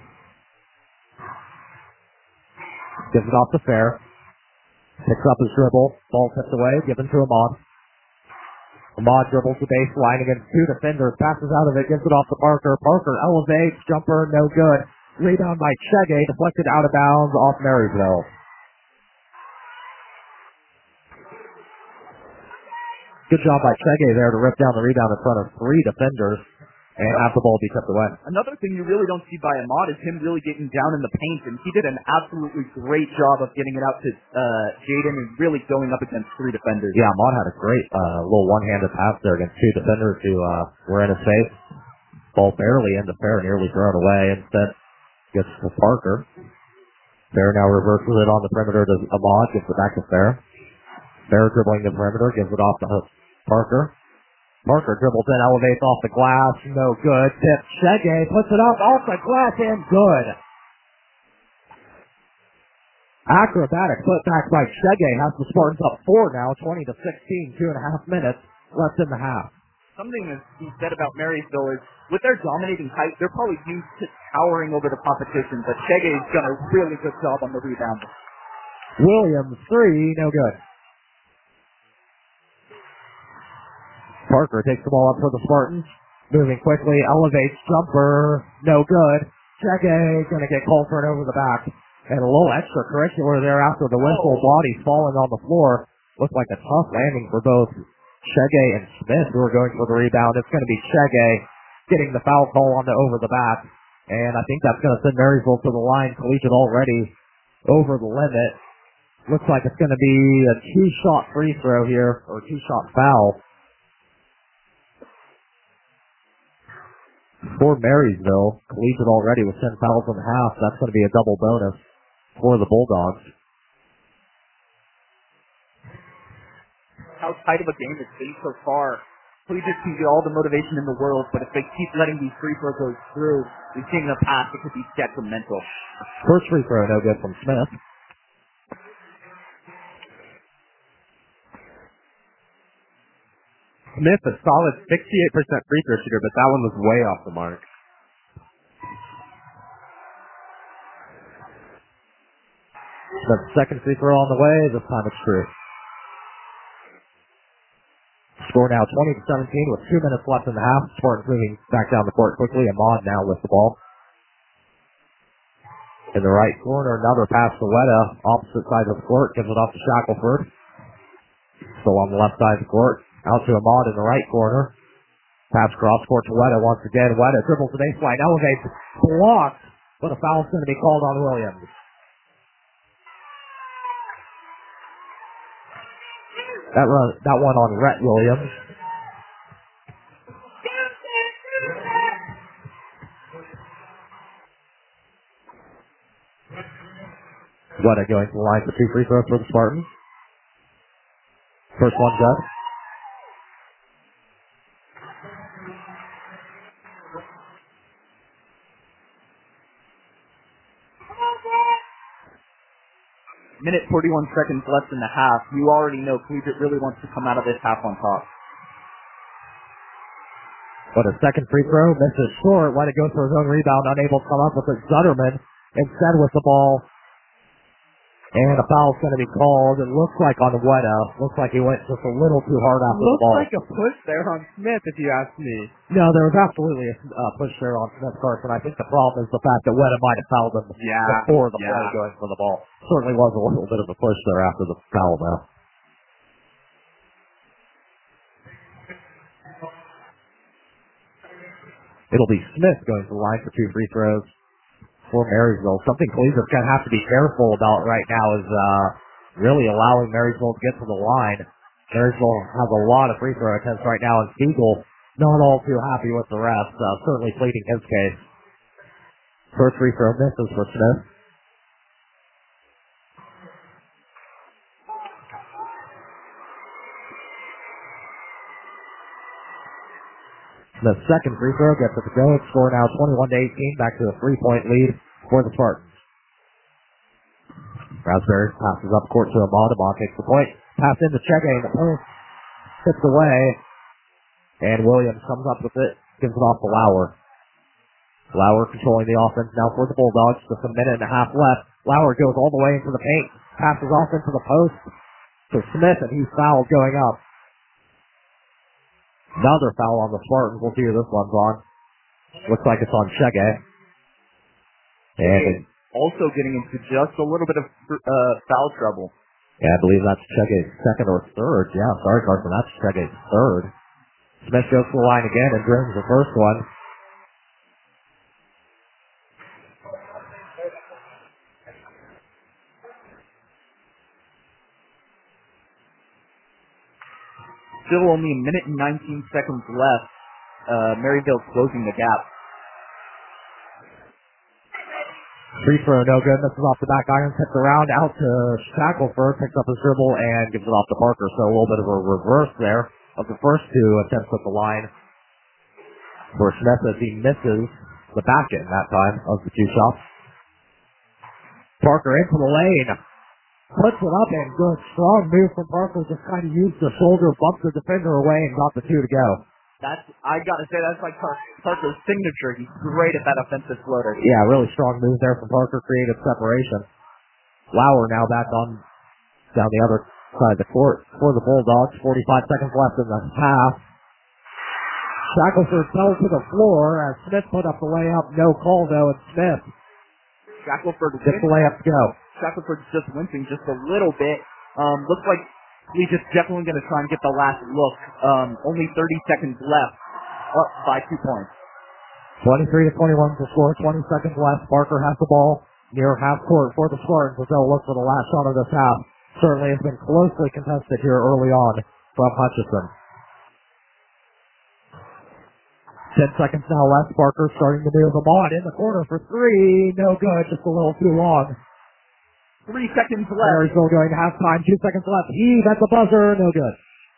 Gives it off to Fair. Picks up his dribble. Ball tipped away. Given to Ahmad. Ahmad dribbles the baseline against two defenders, passes out of it, gives it off to Parker. Parker elevates, jumper, no good. Rebound by Chege, deflected out of bounds off Marysville. Good job by Chege there to rip down the rebound in front of three defenders. and have the ball be kept away. Another thing you really don't see by Ahmad is him really getting down in the paint, and he did an absolutely great job of getting it out to uh, Jaden and really going up against three defenders. Yeah, Ahmad had a great uh, little one-handed pass there against two defenders who uh, were in his face. Ball barely into Fair, nearly thrown away. Instead, gets to Parker. Fair now reverses it on the perimeter to Ahmad, gives it back to Fair. Fair dribbling the perimeter, gives it off to Parker. Parker dribbles in, elevates off the glass, no good. Tip, Shege puts it up off the glass and good. Acrobatic putback by Shege has the Spartans up four now, twenty to sixteen, two and a half minutes left in the half. Something that's been said about Marysville is with their dominating height, they're probably used to towering over the competition, but Shege's done a really good job on the rebound. Williams, three, no good. Parker takes the ball up for the Spartans. Moving quickly, elevates, jumper, no good. Shege going to get called for it over the back. And a little extracurricular there after the whistle. Bodies falling on the floor. Looked like a tough landing for both Shege and Smith who are going for the rebound. It's going to be Shege getting the foul call on the over the back. And I think that's going to send Marysville to the line. Collegiate already over the limit. Looks like it's going to be a two-shot free throw here, or two-shot foul. For Marysville, Collegiate already with ten fouls in the half. That's going to be a double bonus for the Bulldogs. How tight of a game it's been so far. Collegiate can get all the motivation in the world, but if they keep letting these free throws go through, we've seen in the past it could be detrimental. First free throw, no good from Smith. Smith, a solid sixty-eight percent free throw shooter, but that one was way off the mark. Smith's second free throw on the way. This time it's true. Score now twenty to seventeen with two minutes left in the half. Spartans moving back down the court quickly. Ahmad now with the ball. In the right corner, another pass to Weta. Opposite side of the court. Gives it off to Shackelford. Still on the left side of the court. Out to Ahmad in the right corner. Pass cross court to Weta once again. Weta dribbles the baseline, elevates, blocked, but a foul's going to be called on Williams. That run, that one on Rhett Williams. Weta going to the line for two free throws for the Spartans. First one's up. Minute forty-one seconds left in the half. You already know Collegiate really wants to come out of this half on top. But a second free throw, misses short. Let it go for his own rebound, unable to come up with it. Zutterman instead with the ball. And a foul's going to be called. It looks like on Weta. Looks like he went just a little too hard after looks the ball. Looks like a push there on Smith, if you ask me. No, there was absolutely a uh, push there on Smith Carson. I think the problem is the fact that Weta might have fouled him yeah, before the yeah. play going for the ball. Certainly was a little bit of a push there after the foul, though. It'll be Smith going to the line for two free throws for Marysville. Something Collegiate's going to have to be careful about right now is uh, really allowing Marysville to get to the line. Marysville has a lot of free throw attempts right now, and Siegel not all too happy with the refs, uh, certainly pleading his case. First free throw misses for Smith. Smith's second free throw gets it to go. Score now twenty-one to eighteen, back to a three-point lead for the Spartans. Raspberry passes up court to Ahmad. Ahmad takes the point. Pass into Chege in the post. Tips away. And Williams comes up with it. Gives it off to Lauer. Lauer controlling the offense now for the Bulldogs. Just a minute and a half left. Lauer goes all the way into the paint. Passes off into the post to Smith, and he's fouled going up. Another foul on the Spartans. We'll see who this one's on. Looks like it's on Chege. And also getting into just a little bit of uh, foul trouble. Yeah, I believe that's Chege's second or third. Yeah, sorry, Carson, that's Chege's third. Smith goes to the line again and brings the first one. Still only a minute and nineteen seconds left. Uh, Maryville closing the gap. Free throw, no good. This is off the back iron, tipped around out to Shackelford, picks up his dribble and gives it off to Parker. So a little bit of a reverse there of the first two attempts at the line for Smith as he misses the back end that time of the two shots. Parker into the lane, puts it up and good strong move from Parker. Just kind of used the shoulder, bumped the defender away and got the two to go. That's, I gotta say, that's like Parker's signature. He's great at that offensive floater. Yeah, really strong move there from Parker, created separation. Lauer now back on down the other side of the court for the Bulldogs. forty-five seconds left in the half. Shackelford fell to the floor as Smith put up the layup. No call though, and Smith Shackelford gets the layup to go. Shackelford's just wincing just a little bit. Um, looks like he's just definitely going to try and get the last look. Um, only thirty seconds left. Up by two points. twenty-three to twenty-one to score. twenty seconds left. Parker has the ball near half court for the Spartans as they'll look for the last shot of this half. Certainly has been closely contested here early on from Hutchison. Ten seconds now left. Parker starting to move them on in the corner for three. No good. Just a little too long. Three seconds left. Marysville going to halftime. Two seconds left. Heave at the buzzer. No good.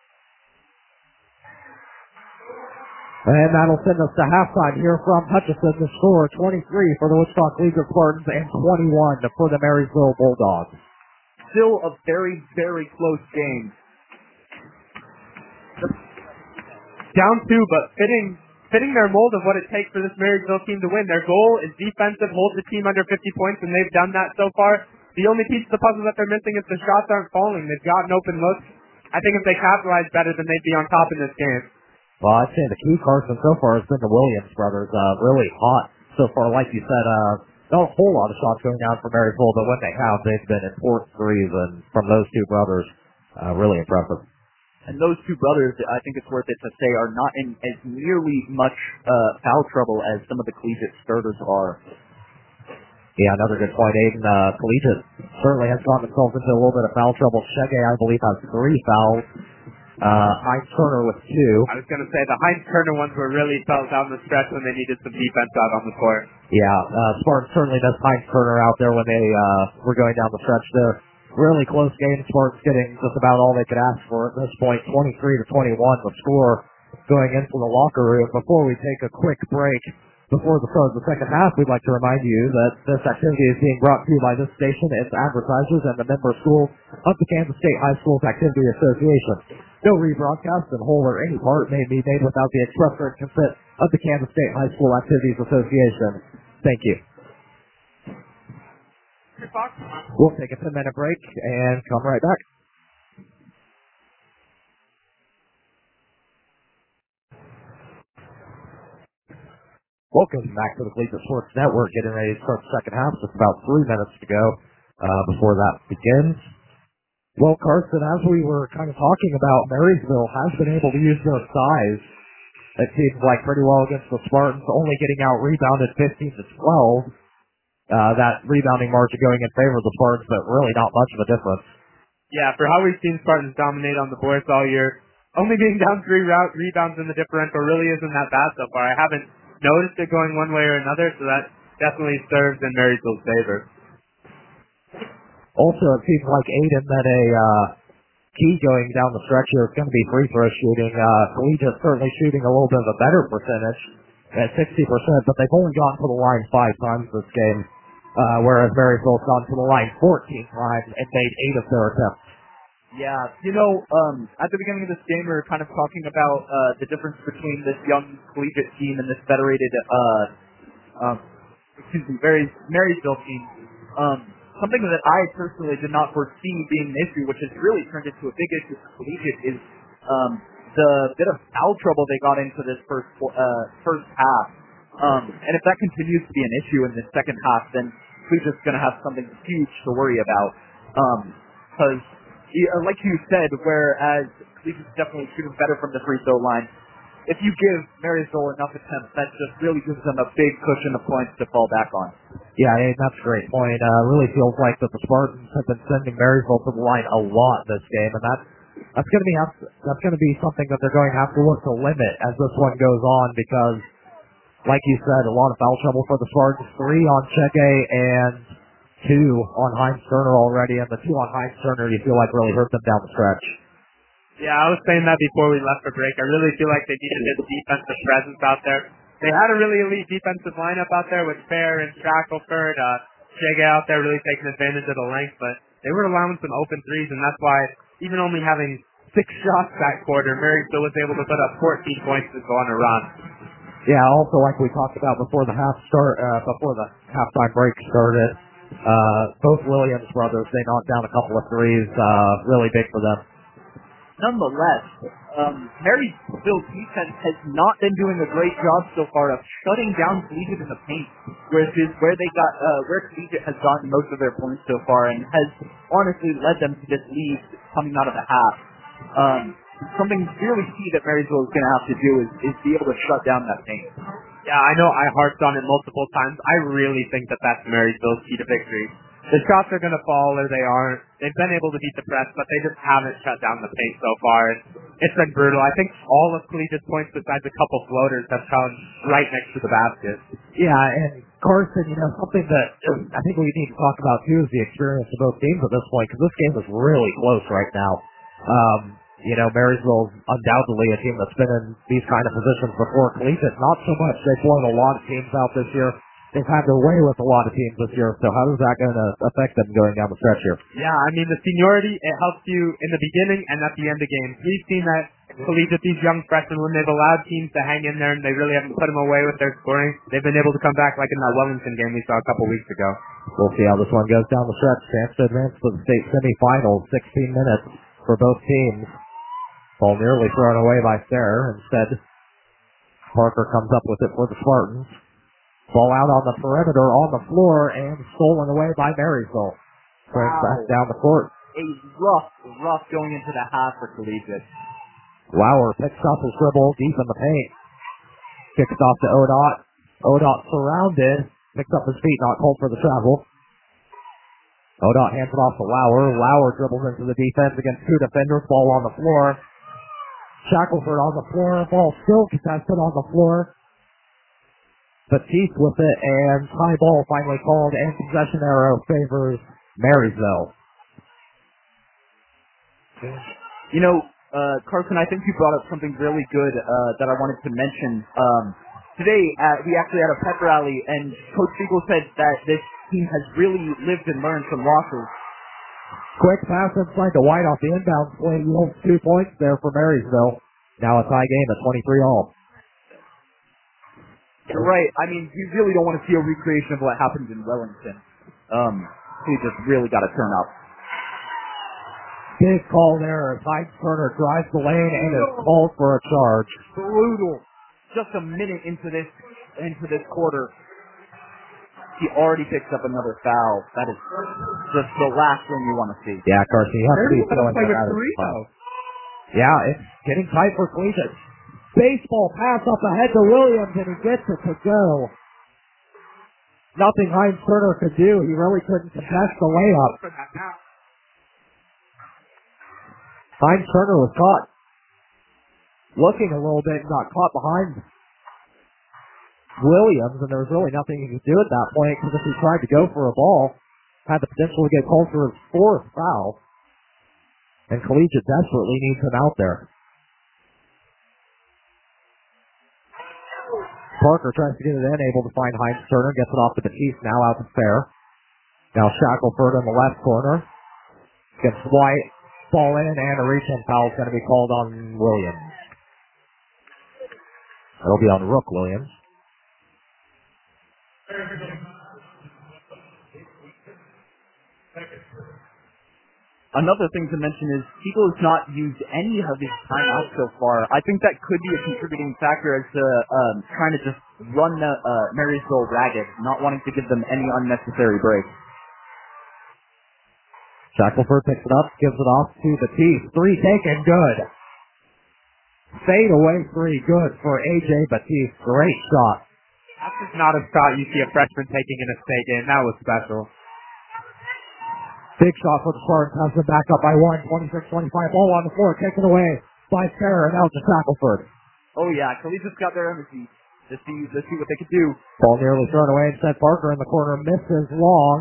And that'll send us to halftime here from Hutchison. The score twenty-three for the Wichita Collegiate Spartans and twenty-one for the Marysville Bulldogs. Still a very, very close game. Down two, but fitting fitting their mold of what it takes for this Marysville team to win. Their goal is defensive, hold the team under fifty points, and they've done that so far. The only piece of the puzzle that they're missing is the shots aren't falling. They've gotten open looks. I think if they capitalize better, then they'd be on top in this game. Well, I'd say the key, Carson, so far has been the Williams brothers. Uh, really hot so far. Like you said, uh, not a whole lot of shots going down for Marysville, but when they have, they've been important threes, and from those two brothers, uh, really impressive. And those two brothers, I think it's worth it to say, are not in as nearly much uh, foul trouble as some of the collegiate starters are. Yeah, another good point. Aiden, uh, Collegiate certainly has gotten themselves into a little bit of foul trouble. Shege, I believe, has three fouls. Uh, Heinz Turner with two. I was going to say the Heinz Turner ones were really felt down the stretch when they needed some defense out on the court. Yeah, uh, Spartans certainly missed Heinz Turner out there when they uh, were going down the stretch there. Really close game. Spartans getting just about all they could ask for at this point. twenty-three to twenty-one, the score going into the locker room. Before we take a quick break, before the start of the second half, we'd like to remind you that this activity is being brought to you by this station, its advertisers, and the member schools of the Kansas State High Schools Activity Association. No rebroadcast in whole or any part may be made without the express written consent of the Kansas State High School Activities Association. Thank you. We'll take a ten-minute break and come right back. Welcome back to the Collegiate Sports Network. Getting ready to start the second half. Just about three minutes to go uh, before that begins. Well, Carson, as we were kind of talking about, Marysville has been able to use their size. It seems like pretty well against the Spartans, only getting out rebounded fifteen to twelve. Uh, that rebounding margin going in favor of the Spartans, but really not much of a difference. Yeah, for how we've seen Spartans dominate on the boards all year, only being down three route rebounds in the differential really isn't that bad so far. I haven't noticed it going one way or another, so that definitely serves in Marysville's favor. Also, it seems like Aiden that a uh, key going down the stretch here is going to be free throw shooting. Uh, Collegiate certainly shooting a little bit of a better percentage at sixty percent, but they've only gone to the line five times this game, uh, whereas Marysville's gone to the line fourteen times and made eight of their attempts. Yeah, you know, um, at the beginning of this game, we were kind of talking about uh, the difference between this young collegiate team and this federated, uh, um, excuse me, very Marysville team. Um, something that I personally did not foresee being an issue, which has really turned into a big issue for collegiate, is um, the bit of foul trouble they got into this first uh, first half. Um, and if that continues to be an issue in the second half, then collegiate's going to have something huge to worry about. Because um, Yeah, like you said, whereas Cleveland's definitely shooting better from the free throw line, if you give Marysville enough attempts, that just really gives them a big cushion of points to fall back on. Yeah, and that's a great point. Uh, really feels like that the Spartans have been sending Marysville to the line a lot this game, and that's that's going to be that's going to be something that they're going to have to look to limit as this one goes on, because, like you said, a lot of foul trouble for the Spartans. Three on Cheke and two on Heinz Turner already, and the two on Heinz Turner you feel like really hurt them down the stretch. Yeah, I was saying that before we left for break. I really feel like they needed this defensive presence out there. They had a really elite defensive lineup out there with Fair and Shackelford, uh, Chege out there really taking advantage of the length, but they were allowing some open threes, and that's why even only having six shots that quarter, Marysville was able to put up fourteen points to go on a run. Yeah, also like we talked about before the half start, uh, before the halftime break started, uh, both Williams brothers, they knocked down a couple of threes, uh, really big for them. Nonetheless, um, Marysville's defense has not been doing a great job so far of shutting down Collegiate in the paint, whereas is where they got, uh, where Collegiate has gotten most of their points so far and has honestly led them to this lead coming out of the half. Um, something really key that Marysville is going to have to do is, is be able to shut down that paint. Yeah, I know I harped on it multiple times. I really think that that's Marysville's key to victory. The shots are going to fall or they aren't. They've been able to beat the press, but they just haven't shut down the paint so far. It's been brutal. I think all of Collegiate's points besides a couple floaters have come right next to the basket. Yeah, and Carson, you know, something that I think we need to talk about too is the experience of both teams at this point, because this game is really close right now. Um, you know, Marysville's undoubtedly a team that's been in these kind of positions before. Collegiate, not so much. They've blown a lot of teams out this year. They've had their way with a lot of teams this year, so how is that going to affect them going down the stretch here? Yeah, I mean, the seniority, it helps you in the beginning and at the end of games. We've seen that Collegiate, these young freshmen, when they've allowed teams to hang in there and they really haven't put them away with their scoring, they've been able to come back like in that Wellington game we saw a couple weeks ago. We'll see how this one goes down the stretch. Chance to advance to the state semifinals, sixteen minutes for both teams. Ball nearly thrown away by Sayre. Instead, Parker comes up with it for the Spartans. Ball out on the perimeter, on the floor, and stolen away by Marysville. Brings Wow. back down the court. A rough, rough going into the half for Collegiate. Lauer picks up his dribble deep in the paint. Kicks off to Odot. Odot surrounded. Picks up his feet, not called for the travel. Odot hands it off to Lauer. Lauer dribbles into the defense against two defenders. Ball on the floor. Shackelford on the floor. Ball still contested on the floor. Batiste with it, and high ball finally called, and possession arrow favors Marysville. You know, uh, Carson, I think you brought up something really good uh, that I wanted to mention. Um, today, uh, we actually had a pep rally, and Coach Siegel said that this team has really lived and learned from losses. Quick pass inside to White off the inbound play. Yields two points there for Marysville. Now a tie game at twenty-three all. You're right. I mean, you really don't want to see a recreation of what happened in Wellington. Um, he just really got to turn up. Big call there as Heinz Turner drives the lane and is called for a charge. Brutal. Just a minute into this into this quarter, he already picks up another foul. That is just the last thing you want to see. Yeah, Carson, you have to be feeling play with that. three, though. Yeah, it's getting tight for Collegiate. Baseball pass up ahead to Williams, and he gets it to go. Nothing Heinz Turner could do. He really couldn't contest the layup. Heinz Turner was caught looking a little bit and got caught behind Williams, and there was really nothing he could do at that point, because if he tried to go for a ball, had the potential to get called for his fourth foul. And Collegiate desperately needs him out there. Parker tries to get it in, able to find Heinz Turner, gets it off to Batiste, now out to Fair. Now Shackelford in the left corner. Gets White, ball in, and a reach-in foul is going to be called on Williams. It'll be on Rook Williams. Another thing to mention is Siegel has not used any of his timeouts so far. I think that could be a contributing factor as to um, trying to just run the, uh, Marysville ragged, not wanting to give them any unnecessary breaks. Shackelford picks it up, gives it off to Batiste. Three taken, good. Fade away three, good for A J Batiste. Great shot. That's just not a shot you see a freshman taking in a state game. That was special. Big shot for the Spartans. Has them back up by one. twenty-six twenty-five. Ball on the floor. Taken away by Sarah. Now to Shackelford. Oh, yeah. Collegiate's got their energy. Let's see, let's see what they can do. Ball nearly thrown away. Instead, Parker in the corner misses long.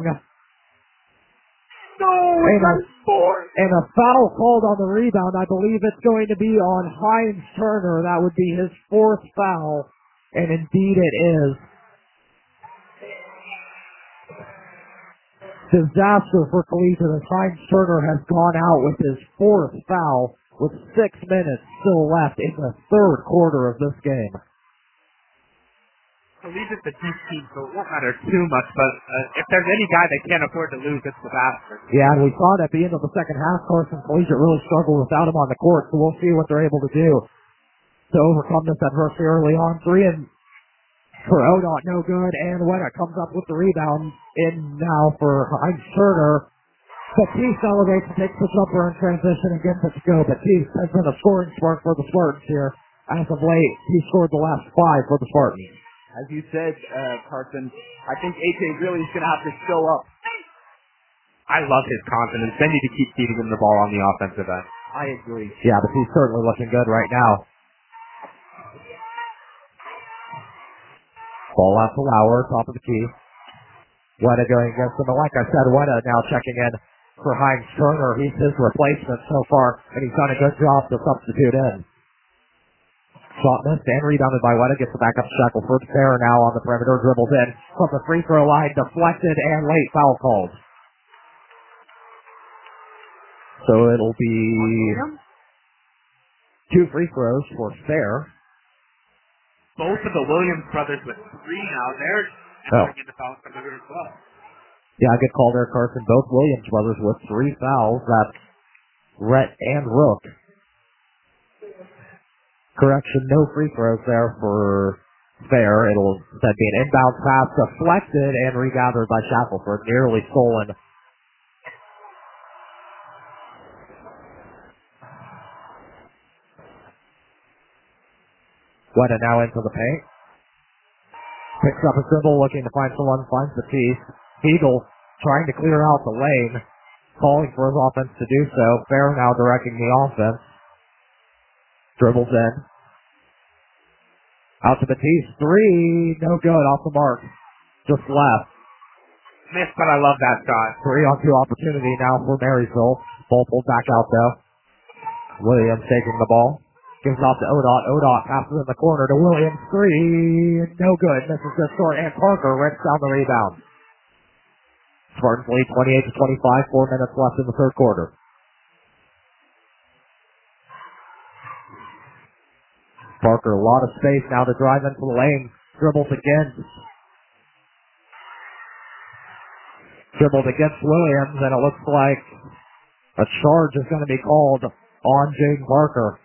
No, and a, four. and a foul called on the rebound. I believe it's going to be on Heinz Turner. That would be his fourth foul. And indeed it is. Disaster for Collegiate as Heinz Turner has gone out with his fourth foul with six minutes still left in the third quarter of this game. Collegiate's a deep team, so it won't matter too much, but uh, if there's any guy they can't afford to lose, it's the bastard. Yeah, and we saw it at the end of the second half. Carson Collegiate really struggled without him on the court, so we'll see what they're able to do to overcome this adversity early on. Three and for O D O T, no good, and Weta comes up with the rebound in now for Heinz Turner. Batiste elevates and takes the jumper in transition and gets it to go. Batiste has been a scoring spark for the Spartans here. As of late, he scored the last five for the Spartans. As you said, uh, Carson, I think A J really is going to have to show up. I love his confidence. They need to keep feeding him the ball on the offensive end. I agree. Yeah, but he's certainly looking good right now. Ball out to Lauer, top of the key. Weta going against him. And like I said, Weta now checking in for Heinz Turner. He's his replacement so far, and he's done a good job to substitute in. Shot missed and rebounded by Weta. Gets the back up to Shackelford. Fair now on the perimeter. Dribbles in from the free throw line. Deflected and late foul called. So it'll be two free throws for Fair. Both of the Williams brothers with three now. They're oh. entering into foul perimeter as well. Yeah, good call there, Carson. Both Williams brothers with three fouls. That's Rhett and Rook. Correction, no free throws there for Fair. It'll instead be an inbound pass deflected and regathered by Shackelford. Nearly stolen. Weta now into the paint. Picks up a dribble, looking to find someone, finds Batiste. Eagle trying to clear out the lane, calling for his offense to do so. Fair now directing the offense. Dribbles in. Out to Batiste. Three. No good. Off the mark. Just left. Missed, but I love that shot. Three on two opportunity now for Marysville. Ball pulled back out though. Williams taking the ball. Gives off to O D O T. O D O T passes in the corner to Williams. Three. No good. Misses this short. And Parker rips down the rebound. Spartans lead twenty-eight to twenty-five. Four minutes left in the third quarter. Parker, a lot of space now to drive into the lane. Dribbles again. Dribbled against Williams, and it looks like a charge is going to be called on Jaden Parker.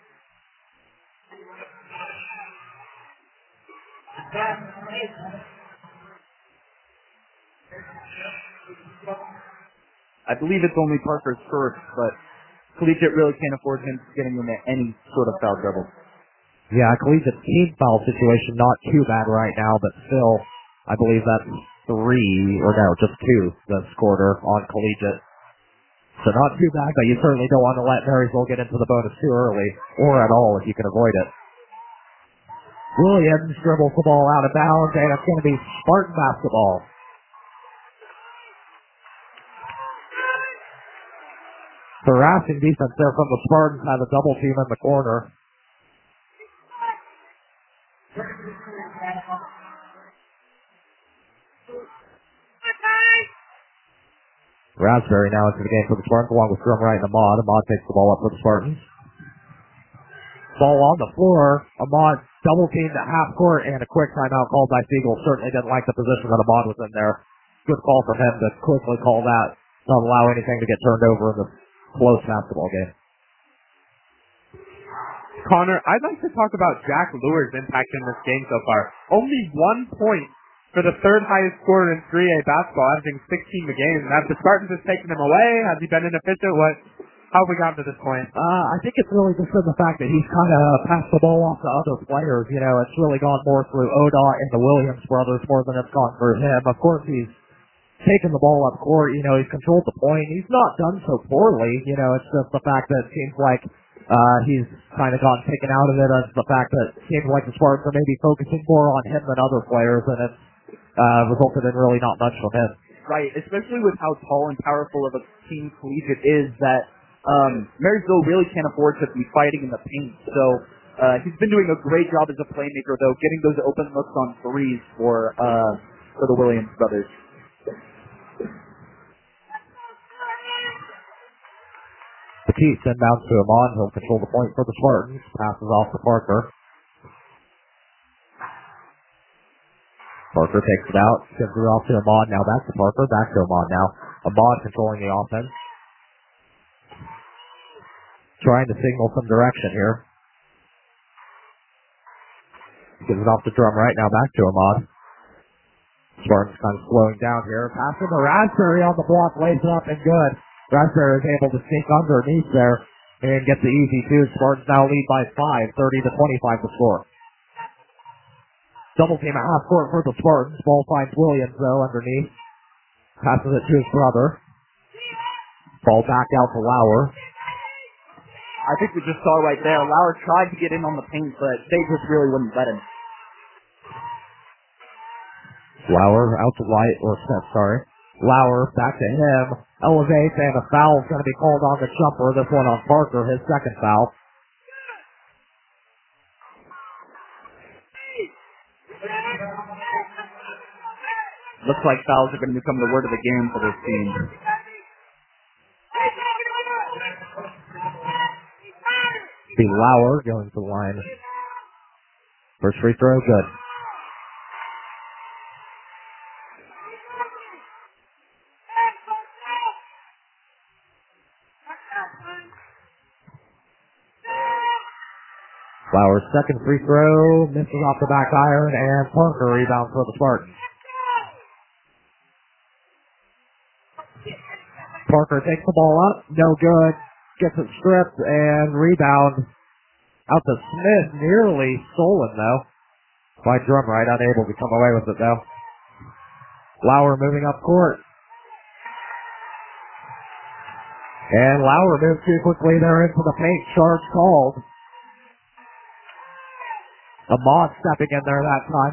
I believe it's only Parker's first, but Collegiate really can't afford him getting into any sort of foul trouble. Yeah, Collegiate team foul situation not too bad right now, but still, I believe that's three, or no, just two this quarter on Collegiate. So not too bad, but you certainly don't want to let Marysville get into the bonus too early, or at all if you can avoid it. Williams dribbles the ball out of bounds, and it's going to be Spartan basketball. Harassing defense there from the Spartans, have a double team in the corner. Raspberry now into the game for the Spartans, along with Drumright and Ahmad. Ahmad takes the ball up for the Spartans. Ball on the floor. Ahmad double teamed at half court, and a quick timeout called by Siegel. Certainly didn't like the position that Ahmad was in there. Good call from him to quickly call that. Not allow anything to get turned over in this close basketball game. Connor, I'd like to talk about Jack Luer's impact in this game so far. Only one point for the third highest scorer in three A basketball, averaging sixteen a game. Have the Spartans just taken him away? Has he been inefficient? What How have we gotten to this point? Uh, I think it's really just in the fact that he's kind of passed the ball off to other players. You know, it's really gone more through Odot and the Williams brothers more than it's gone through him. Of course, he's taken the ball up court. You know, he's controlled the point. He's not done so poorly. You know, it's just the fact that it seems like uh, he's kind of gotten taken out of it as the fact that it seems like the Spartans are maybe focusing more on him than other players, and it's uh, resulted in really not much from him. Right, especially with how tall and powerful of a team Collegiate is, that um, Marysville really can't afford to be fighting in the paint. So uh, he's been doing a great job as a playmaker, though, getting those open looks on threes for uh, for the Williams brothers. Batiste inbounds to Amon. He'll control the point for the Spartans. Passes off to Parker. Parker takes it out. Gives it off to Amon. Now back to Parker. Back to Amon now. Amon controlling the offense. Trying to signal some direction here. Gives it off to Drum right now. Back to Amon. Spartans kind of slowing down here. Passing to Raspberry on the block. Lays it up and good. Raspberry is able to sneak underneath there and get the easy two. Spartans now lead by five, thirty to twenty-five to score. Double team at half court for the Spartans. Ball finds Williams though underneath. Passes it to his brother. Ball back out to Lauer. I think we just saw right there, Lauer tried to get in on the paint, but they just really wouldn't let him. Lauer out to White, or Smith, sorry. Lauer back to him. Elevates, and a foul is going to be called on the jumper. This one on Parker, his second foul. Looks like fouls are going to become the word of the game for this team. Be Lauer going to the line. First free throw, good. Lauer's second free throw misses off the back iron, and Parker rebounds for the Spartans. Parker takes the ball up, no good, gets it stripped, and rebound out to Smith, nearly stolen though, by Drumright, unable to come away with it though. Lauer moving up court. And Lauer moves too quickly there into the paint, charge called. Amon stepping in there that time.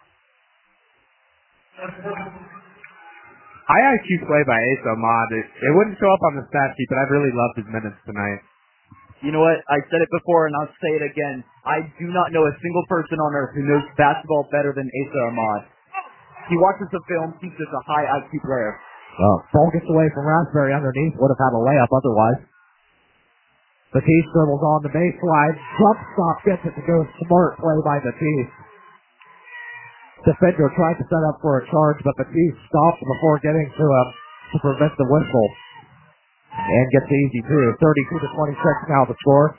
High I Q play by Ace Ahmad. It, it wouldn't show up on the stat sheet, but I've really loved his minutes tonight. You know what? I said it before, and I'll say it again. I do not know a single person on earth who knows basketball better than Asa Ahmad. He watches the film, he's just a high I Q player. Oh, ball gets away from Raspberry underneath. Would have had a layup otherwise. Batiste dribbles on the baseline. Jump stop gets it to go. Smart play by Batiste. Defender tried to set up for a charge, but Batiste stopped before getting to him to prevent the whistle. And gets the easy two. thirty-two to twenty-six now the score.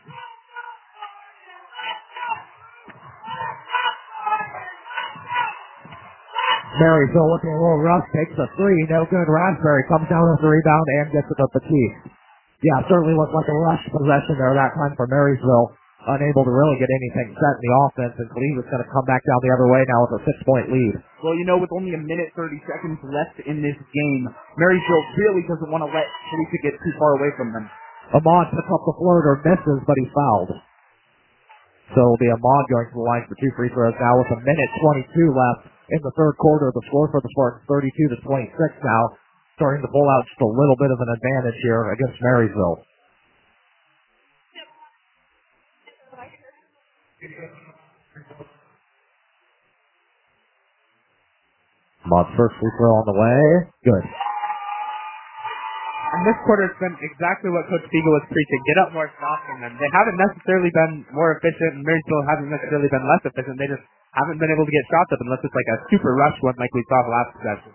Marysville looking a little rough. Takes a three. No good. Raspberry comes down with the rebound and gets it to Batiste. Yeah, certainly looked like a rush possession there that time for Marysville. Unable to really get anything set in the offense, and Cleveland's going to come back down the other way now with a six-point lead. Well, you know, with only a minute thirty seconds left in this game, Marysville really doesn't want to let Collegiate get too far away from them. Ahmad picks up the floater, misses, but he fouled. So it'll be Ahmad going to the line for two free throws now with a minute twenty-two left in the third quarter. The score for the Spartans, thirty-two to twenty-six now. Starting to pull out just a little bit of an advantage here against Marysville. Ahmad's first free throw on the way. Good. And this quarter has been exactly what Coach Siegel was preaching. Get up more shots from them. They haven't necessarily been more efficient, and Marysville hasn't necessarily been less efficient. They just haven't been able to get shots up unless it's like a super rush one like we saw the last possession.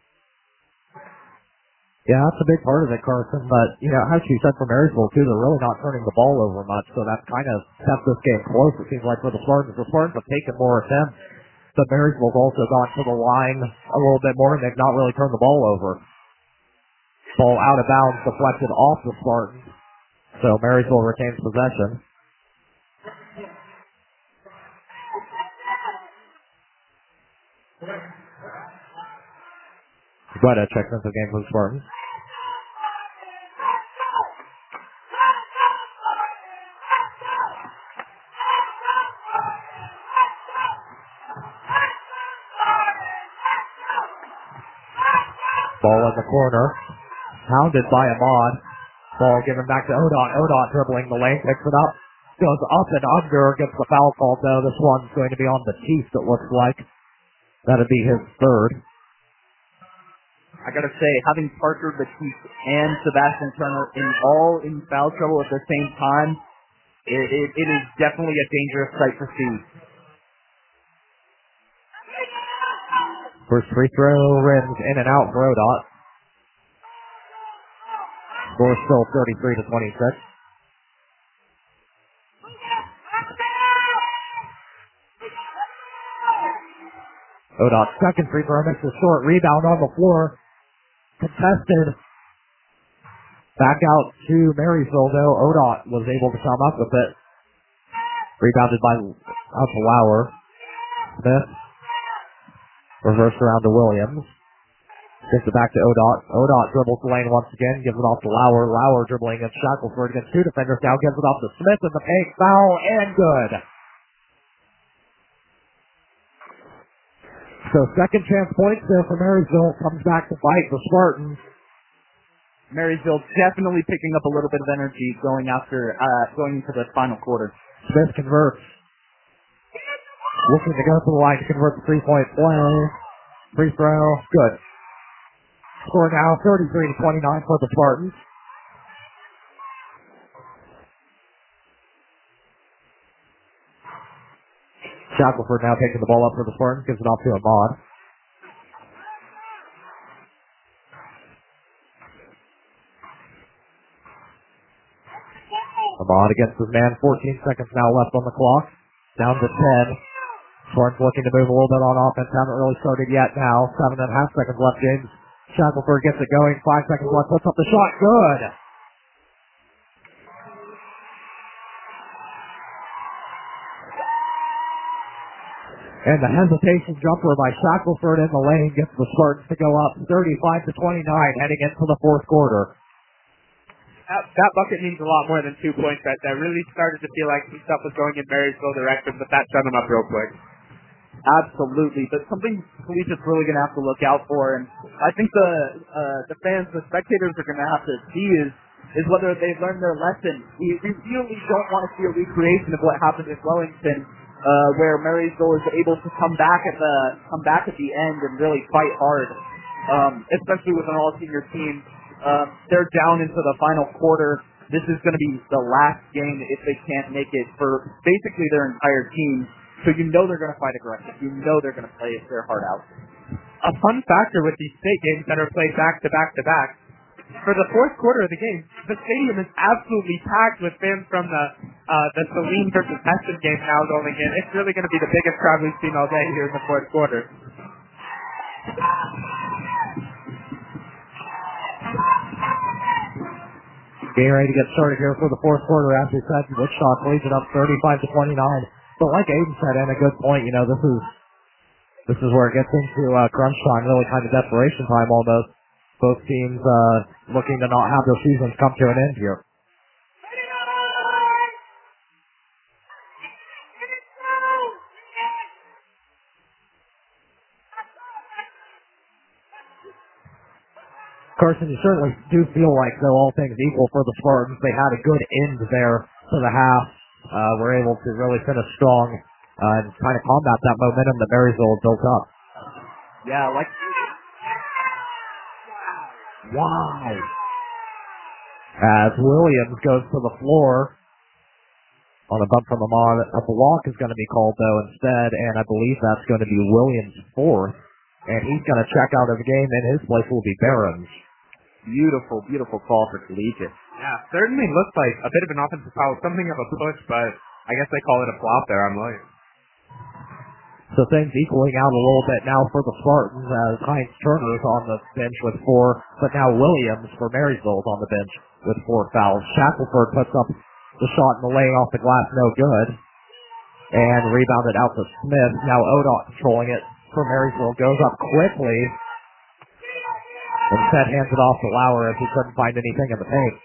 Yeah, that's a big part of it, Carson. But, you know, as you said for Marysville, too, they're really not turning the ball over much, so that kind of kept this game close, it seems like, for the Spartans. The Spartans have taken more attempts, but Marysville's also gone to the line a little bit more, and they've not really turned the ball over. Ball out of bounds, deflected off the Spartans. So Marysville retains possession. Guetta checks into the game for the Spartans. Ball in the corner. Pounded by Ahmad. Ball given back to Odot. Odot dribbling the lane. Picks it up. Goes up and under. Gets the foul call though. This one's going to be on Batiste, it looks like. That'd be his third. I gotta say, having Parker Batiste and Sebastian Turner in all in foul trouble at the same time, it, it, it is definitely a dangerous sight to see. First free throw rims in and out for Odot. Score still thirty-three to twenty-six. Odot's second free throw makes a short rebound on the floor. Contested. Back out to Marysville though. Odot was able to come up with it. Rebounded by out to Lauer. Smith. Reversed around to Williams. Gets it back to Odot. Odot dribbles the lane once again. Gives it off to Lauer. Lauer dribbling against Shackelford against two defenders. Now gives it off to Smith in the paint. Foul and good. So second chance points there for Marysville. Comes back to fight the Spartans. Marysville definitely picking up a little bit of energy going after uh, going into the final quarter. Smith converts. Looking to go to the line to convert the three-point play. Free throw. Good. Score now thirty-three to twenty-nine for the Spartans. Shackelford now taking the ball up for the Spartans. Gives it off to Ahmad. Ahmad against his man. fourteen seconds now left on the clock. Down to ten. Spartans looking to move a little bit on offense. Haven't really started yet now. Seven and a half seconds left. James Shackelford gets it going. Five seconds left. Puts up the shot. Good. And the hesitation jumper by Shackelford in the lane gets the Spartans to go up thirty-five to twenty-nine heading into the fourth quarter. That, that bucket means a lot more than two points right there. Really started to feel like some stuff was going in Marysville direction, but that shut them up real quick. Absolutely, but something Collegiate's really going to have to look out for, and I think the uh, the fans, the spectators are going to have to see is is whether they've learned their lesson. We, we really don't want to see a recreation of what happened in Wellington, uh, where Marysville is able to come back at the come back at the end and really fight hard, um, especially with an all-senior team. Um, they're down into the final quarter. This is going to be the last game if they can't make it for basically their entire team. So you know they're going to fight aggressive. You know they're going to play their heart out. A fun factor with these state games that are played back to back to back, for the fourth quarter of the game, the stadium is absolutely packed with fans from the uh, the Saline versus Heston game now rolling in. It's really going to be the biggest crowd we've seen all day here in the fourth quarter. Getting ready to get started here for the fourth quarter. As we said, Wichita Collegiate up thirty-five to twenty-nine. But like Aiden said, and a good point, you know, this is this is where it gets into uh, crunch time, really kind of desperation time almost. Both teams uh, looking to not have their seasons come to an end here. Carson, you certainly do feel like, though, all things equal for the Spartans, they had a good end there to the half. Uh, were able to really finish strong uh, and kind of combat that momentum that Marysville had built up. Yeah, like... Wow. As Williams goes to the floor on a bump from Ahmad, a block is going to be called, though, instead, and I believe that's going to be Williams' fourth, and he's going to check out of the game, and his place will be Barron's. Beautiful, beautiful call for Collegiate. Yeah, certainly looks like a bit of an offensive foul, something of a push, but I guess they call it a flop there on Williams. So things equaling out a little bit now for the Spartans as Heinz Turner's on the bench with four, but now Williams for Marysville's on the bench with four fouls. Shackelford puts up the shot in the lane off the glass, no good. And rebounded out to Smith. Now Odot controlling it for Marysville. Goes up quickly. And Seth hands it off to Lauer as he couldn't find anything in the paint.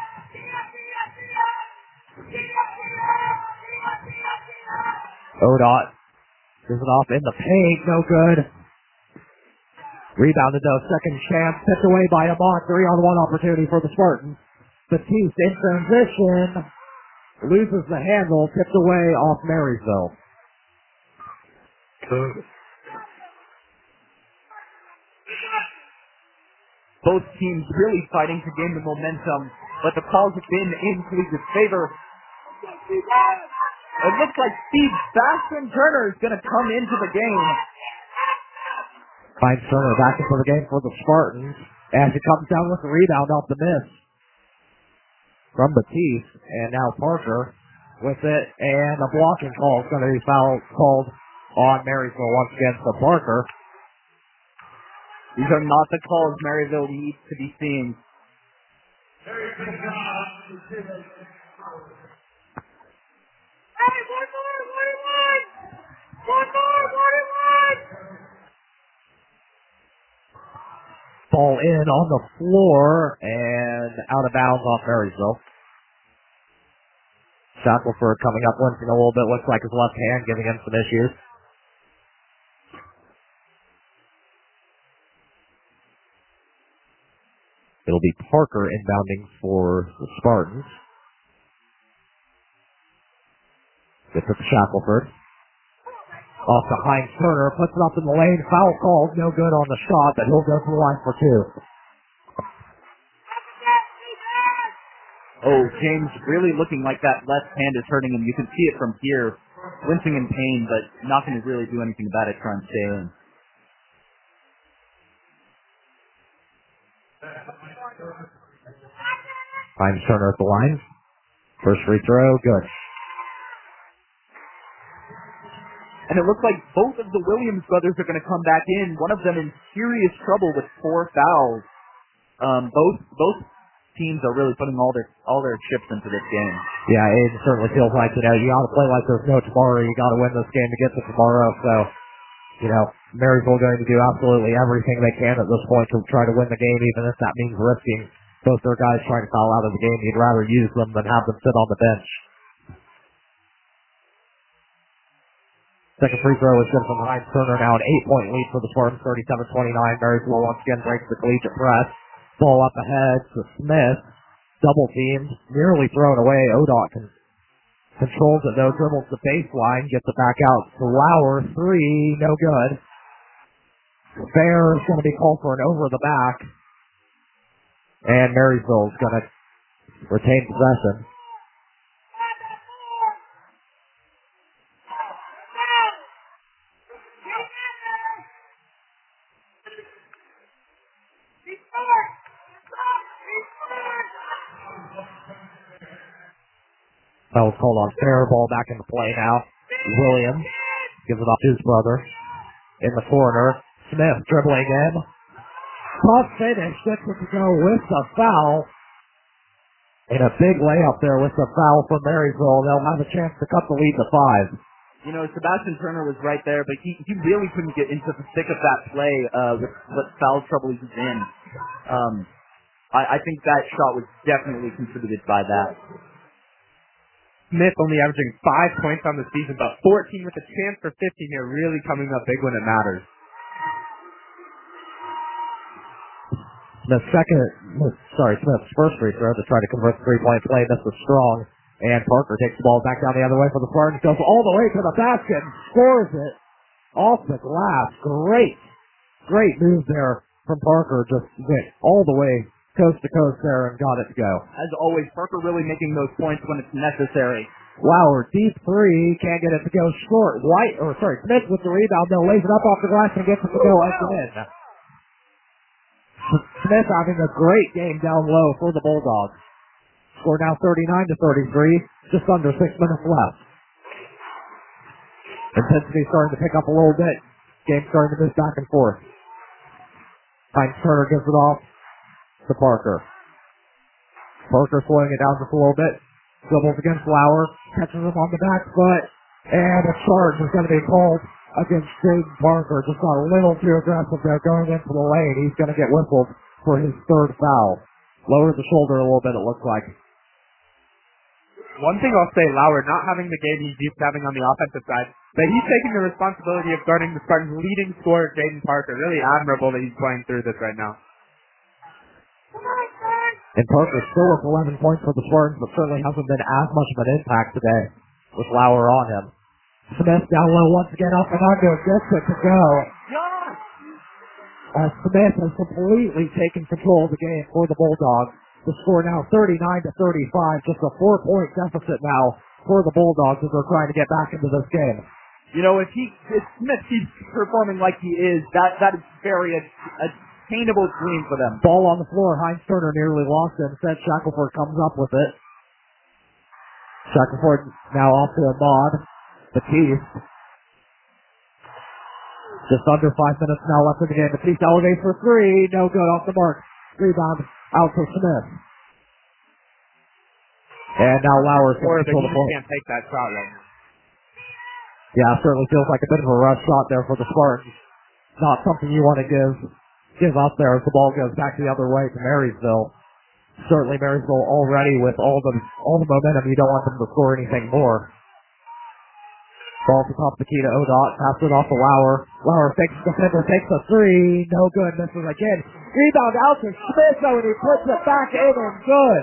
Odot gives it off in the paint, no good. Rebounded though, second chance, tipped away by Amon. Three on one opportunity for the Spartans. Batiste in transition, loses the handle, tipped away off Marysville. Both teams really fighting to gain the momentum, but the calls have been in Collegiate's favor. It looks like Steve Bastion Turner is going to come into the game. Finds Turner back into the game for the Spartans as he comes down with the rebound off the miss from Batiste, and now Parker with it, and a blocking call is going to be foul called on Marysville once again for Parker. These are not the calls Maryville needs to be seeing. Hey, one more, one, one more, one, one. Ball in on the floor and out of bounds off Marysville. Shackelford coming up, limping a little bit. Looks like his left hand giving him some issues. It'll be Parker inbounding for the Spartans. Gets it to Shackelford. Off to Heinz Turner, puts it up in the lane. Foul called, no good on the shot, but he'll go to the line for two. Oh, James really looking like that left hand is hurting him. You can see it from here. Wincing in pain, but not going to really do anything about it, trying to stay in. Heinz Turner at the line. First free throw, good. And it looks like both of the Williams brothers are going to come back in. One of them in serious trouble with four fouls. Um, both both teams are really putting all their all their chips into this game. Yeah, it certainly feels like, you know, you got to play like there's no tomorrow. You got to win this game to get to tomorrow. So, you know, Marysville going to do absolutely everything they can at this point to try to win the game, even if that means risking both their guys trying to foul out of the game. You'd rather use them than have them sit on the bench. Second free throw is good from Heinz Turner. Now an eight-point lead for the Spartans, thirty-seven twenty-nine. Marysville once again breaks the collegiate press. Ball up ahead to Smith. Double teamed, nearly thrown away. Odot can, controls it though, dribbles the baseline, gets it back out to Lauer. Three, no good. Fair is going to be called for an over the back. And Marysville is going to retain possession. That was called on fair. Ball back into play now. Williams gives it off to his brother. In the corner. Smith dribbling in. Tough finish. Gets it to go with the foul. And a big layup there with the foul from Marysville. They'll have a chance to cut the lead to five. You know, Sebastian Turner was right there, but he, he really couldn't get into the thick of that play uh, with what foul trouble he was in. Um, I, I think that shot was definitely contributed by that. Smith only averaging five points on the season, but fourteen with a chance for fifteen here, really coming up big when it matters. Smith's second, sorry, Smith's first free throw to try to convert the three-point play. This was strong. And Parker takes the ball back down the other way for the Spartans, goes all the way to the basket and scores it off the glass. Great, great move there from Parker. Just went all the way coast to coast there and got it to go. As always, Parker really making those points when it's necessary. Lauer, deep three, can't get it to go short. White, or sorry, Smith with the rebound, though, lays it up off the glass and gets it to go again. Smith having a great game down low for the Bulldogs. Score now thirty-nine to thirty-three, just under six minutes left. Intensity starting to pick up a little bit. Game starting to move back and forth. Heinz Turner gives it off to Parker. Parker slowing it down just a little bit. Dribbles against Lauer. Catches him on the back foot. And a charge is going to be called against Jaden Parker. Just got a little too aggressive there going into the lane. He's going to get whistled for his third foul. Lowered the shoulder a little bit, it looks like. One thing I'll say, Lauer not having the game he's used to having on the offensive side, but he's taking the responsibility of guarding the Spartans' leading scorer, Jaden Parker. Really admirable that he's playing through this right now. And Parker still with eleven points for the Spartans, but certainly hasn't been as much of an impact today with Lauer on him. Smith down low once again, up and under, gets it to go. As Smith has completely taken control of the game for the Bulldogs. The score now thirty-nine to thirty-five, just a four-point deficit now for the Bulldogs as they're trying to get back into this game. You know, if he, if Smith keeps performing like he is, that that is very a, attainable dream for them. Ball on the floor, Heinz Turner nearly lost it. Instead, Shackelford comes up with it. Shackelford now off to Ahmad. Batiste. Just under five minutes now left in the game. Batiste elevates for three. No good, off the mark. Rebound out for Smith. And now Lauer's going to control the ball. Can't take that shot right now. Yeah, it certainly feels like a bit of a rush shot there for the Spartans. Not something you want to give give up there as the ball goes back the other way to Marysville. Certainly Marysville already with all the all the momentum. You don't want them to score anything more. Ball to top of the key to Odot. Pass it off to Lauer. Lauer fakes the defender, takes a three. No good. Misses again. Rebound out to Smith, though, and he puts it back in and good.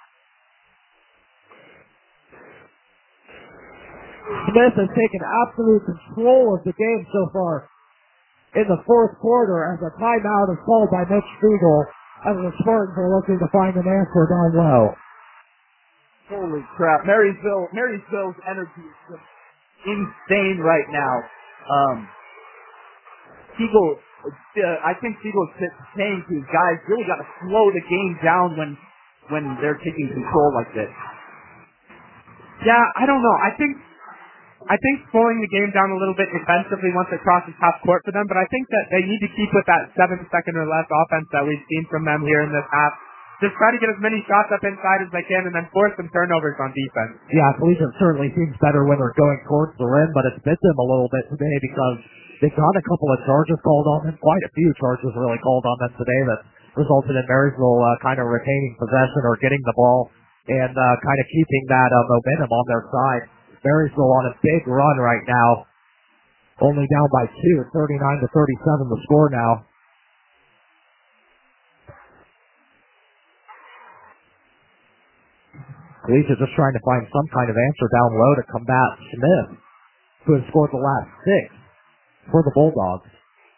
Smith has taken absolute control of the game so far in the fourth quarter as a timeout is called by Mitch Spiegel as the Spartans are looking to find an answer down low. Holy crap. Marysville, Marysville's energy is just insane right now. Um, Siegel, uh, I think Siegel's saying to his guys, really got to slow the game down when when they're taking control like this. Yeah, I don't know. I think I think slowing the game down a little bit defensively once it crosses half court for them, but I think that they need to keep with that seven second or less offense that we've seen from them here in this half. Just try to get as many shots up inside as they can and then force some turnovers on defense. Yeah, Collegiate certainly seems better when they're going towards the rim, but it's bit them a little bit today because they've got a couple of charges called on them, quite a few charges really called on them today that resulted in Marysville uh, kind of retaining possession or getting the ball and uh, kind of keeping that uh, momentum on their side. Marysville on a big run right now, only down by two, thirty-nine to thirty-seven the score now. Collegiate just trying to find some kind of answer down low to combat Smith, who has scored the last six for the Bulldogs.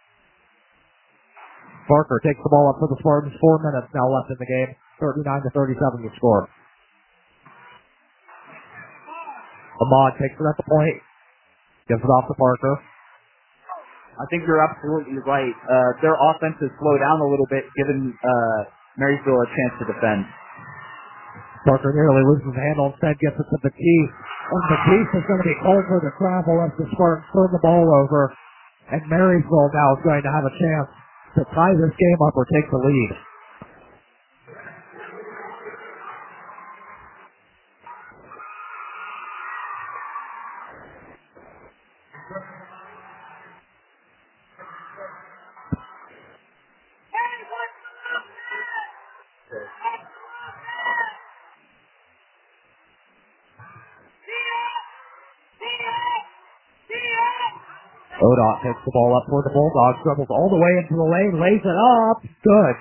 Barker takes the ball up for the Spartans. Four minutes now left in the game. thirty-nine to thirty-seven the score. Ahmad takes it at the point. Gives it off to Parker. I think you're absolutely right. Uh, their offense has slowed down a little bit, giving uh, Marysville a chance to defend. Parker nearly loses the handle, instead gets it to Batiste. And Batiste is going to be called for the travel as the Spartans turn the ball over. And Marysville now is going to have a chance to tie this game up or take the lead. Odot takes the ball up for the Bulldogs, dribbles all the way into the lane, lays it up. Good.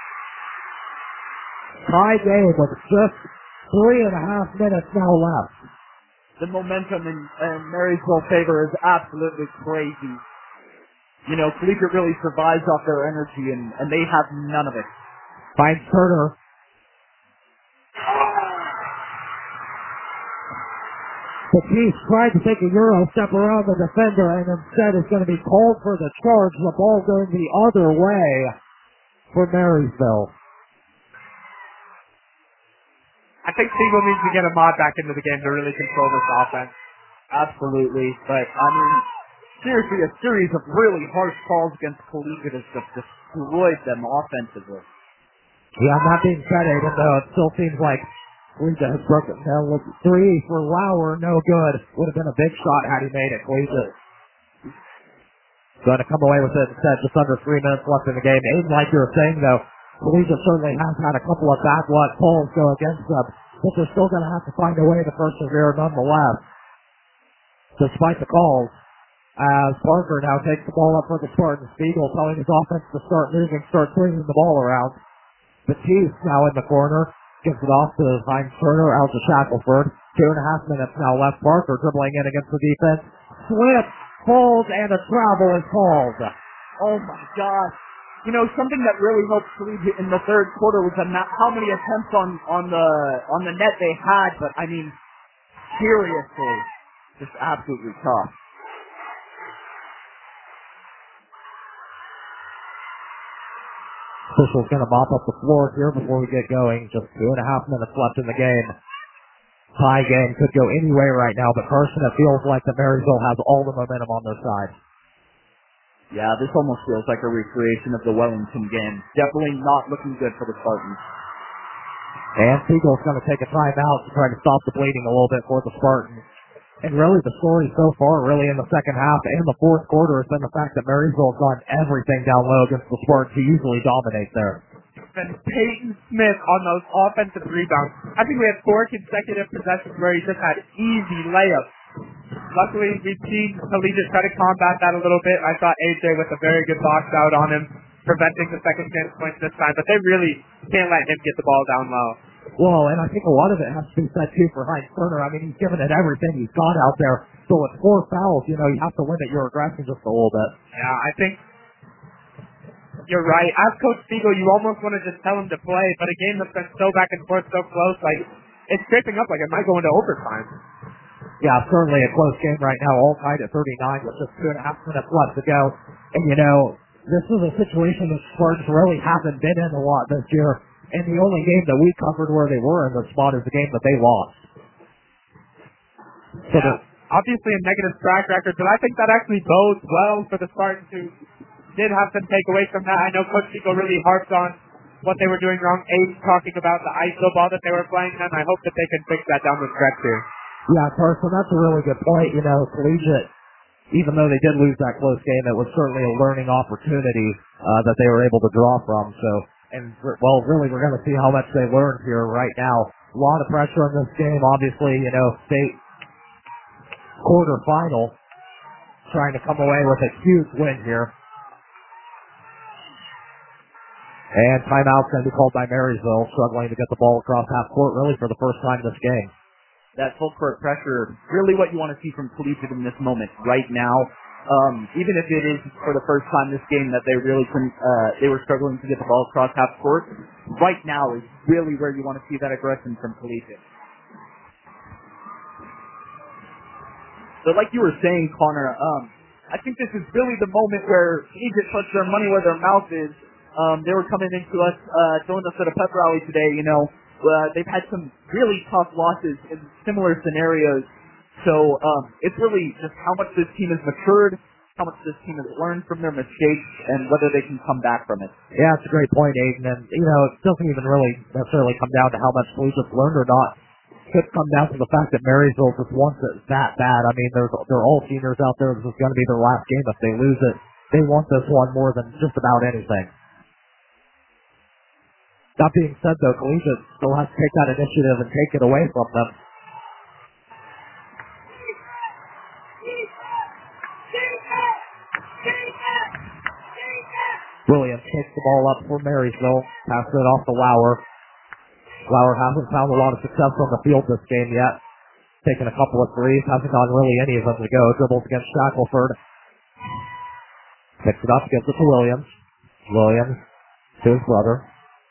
Tie game with just three and a half minutes now left. The momentum in, in Marysville's favor is absolutely crazy. You know, Collegiate really survives off their energy, and, and they have none of it. Finds Turner. Batiste tried to take a Euro step around the defender and instead is going to be called for the charge. The ball going the other way for Marysville. I think Siegel needs to get Ahmad back into the game to really control this offense. Absolutely, but I mean, seriously, a series of really harsh calls against Collegiate has just destroyed them offensively. Yeah, that being said, Aiden, though, it still seems like Collegiate has broken down with three for Lauer, no good. Would have been a big shot had he made it. Collegiate going to come away with it instead, just under three minutes left in the game. Aiden, like you were saying, though, Collegiate certainly has had a couple of bad luck calls go against them, but they're still going to have to find a way to persevere nonetheless, despite the calls. As Parker now takes the ball up for the Spartans, Spiegel telling his offense to start moving, start swinging the ball around. Batiste now in the corner, gives it off to Heinz Turner, out to Shackelford. Two and a half minutes now left. Parker dribbling in against the defense. Slips, falls, and a travel is called. Oh my gosh. You know, something that really helped Collegiate in the third quarter was the ma- how many attempts on, on the on the net they had, but I mean, seriously, just absolutely tough. Official's going to mop up the floor here before we get going. Just two and a half minutes left in the game. Tie game could go any way right now, but Carson, it feels like that Marysville has all the momentum on their side. Yeah, this almost feels like a recreation of the Wellington game. Definitely not looking good for the Spartans. And Siegel's going to take a timeout to try to stop the bleeding a little bit for the Spartans. And really the story so far, really in the second half and the fourth quarter, has been the fact that Marysville has gone everything down low against the Spartans, who usually dominate there. And Peyton Smith on those offensive rebounds. I think we had four consecutive possessions where he just had easy layups. Luckily, we've seen Collegiate try to combat that a little bit. I saw A J with a very good box out on him, preventing the second chance points this time, but they really can't let him get the ball down low. Well, and I think a lot of it has to be said, too, for Heinz Turner. I mean, he's given it everything he's got out there. So with four fouls, you know, you have to limit your aggression just a little bit. Yeah, I think you're right. As Coach Spiegel, you almost want to just tell him to play, but a game that's been so back and forth, so close, like, it's scraping up like it might go into overtime. Yeah, certainly a close game right now, all tied at thirty-nine with just two and a half minutes left to go. And, you know, this is a situation that Spartans really haven't been in a lot this year. And the only game that we covered where they were in the spot is the game that they lost. So yeah, obviously a negative track record, but I think that actually bodes well for the Spartans who did have some takeaways from that. I know Coach Chico really harped on what they were doing wrong. Abe talking about the I S O ball that they were playing, and I hope that they can fix that down the stretch here. Yeah, Carson, that's a really good point. You know, Collegiate, even though they did lose that close game, it was certainly a learning opportunity uh, that they were able to draw from. So. And, well, really, we're going to see how much they learned here right now. A lot of pressure in this game, obviously, you know, state quarterfinal, trying to come away with a huge win here. And timeout's going to be called by Marysville, struggling to get the ball across half court, really, for the first time this game. That full court pressure, really what you want to see from Collegiate in this moment right now. Um, even if it is for the first time this game that they really couldn't, uh, they were struggling to get the ball across half court, right now is really where you want to see that aggression from Collegiate. So like you were saying, Connor, um, I think this is really the moment where Collegiate puts their money where their mouth is. Um, they were coming into us, uh, joined us at a pep rally today, you know, uh, they've had some really tough losses in similar scenarios. So um, it's really just how much this team has matured, how much this team has learned from their mistakes, and whether they can come back from it. Yeah, it's a great point, Aiden. And, you know, it doesn't even really necessarily come down to how much Collegiate's learned or not. It could come down to the fact that Marysville just wants it that bad. I mean, there's, they're all seniors out there. This is going to be their last game. If they lose it, they want this one more than just about anything. That being said, though, Collegiate still has to take that initiative and take it away from them. Williams takes the ball up for Marysville, passes it off to Lauer. Lauer hasn't found a lot of success on the field this game yet. Taking a couple of threes, hasn't gotten really any of them to go. Dribbles against Shackelford. Picks it up, gives it to Williams. Williams to his brother.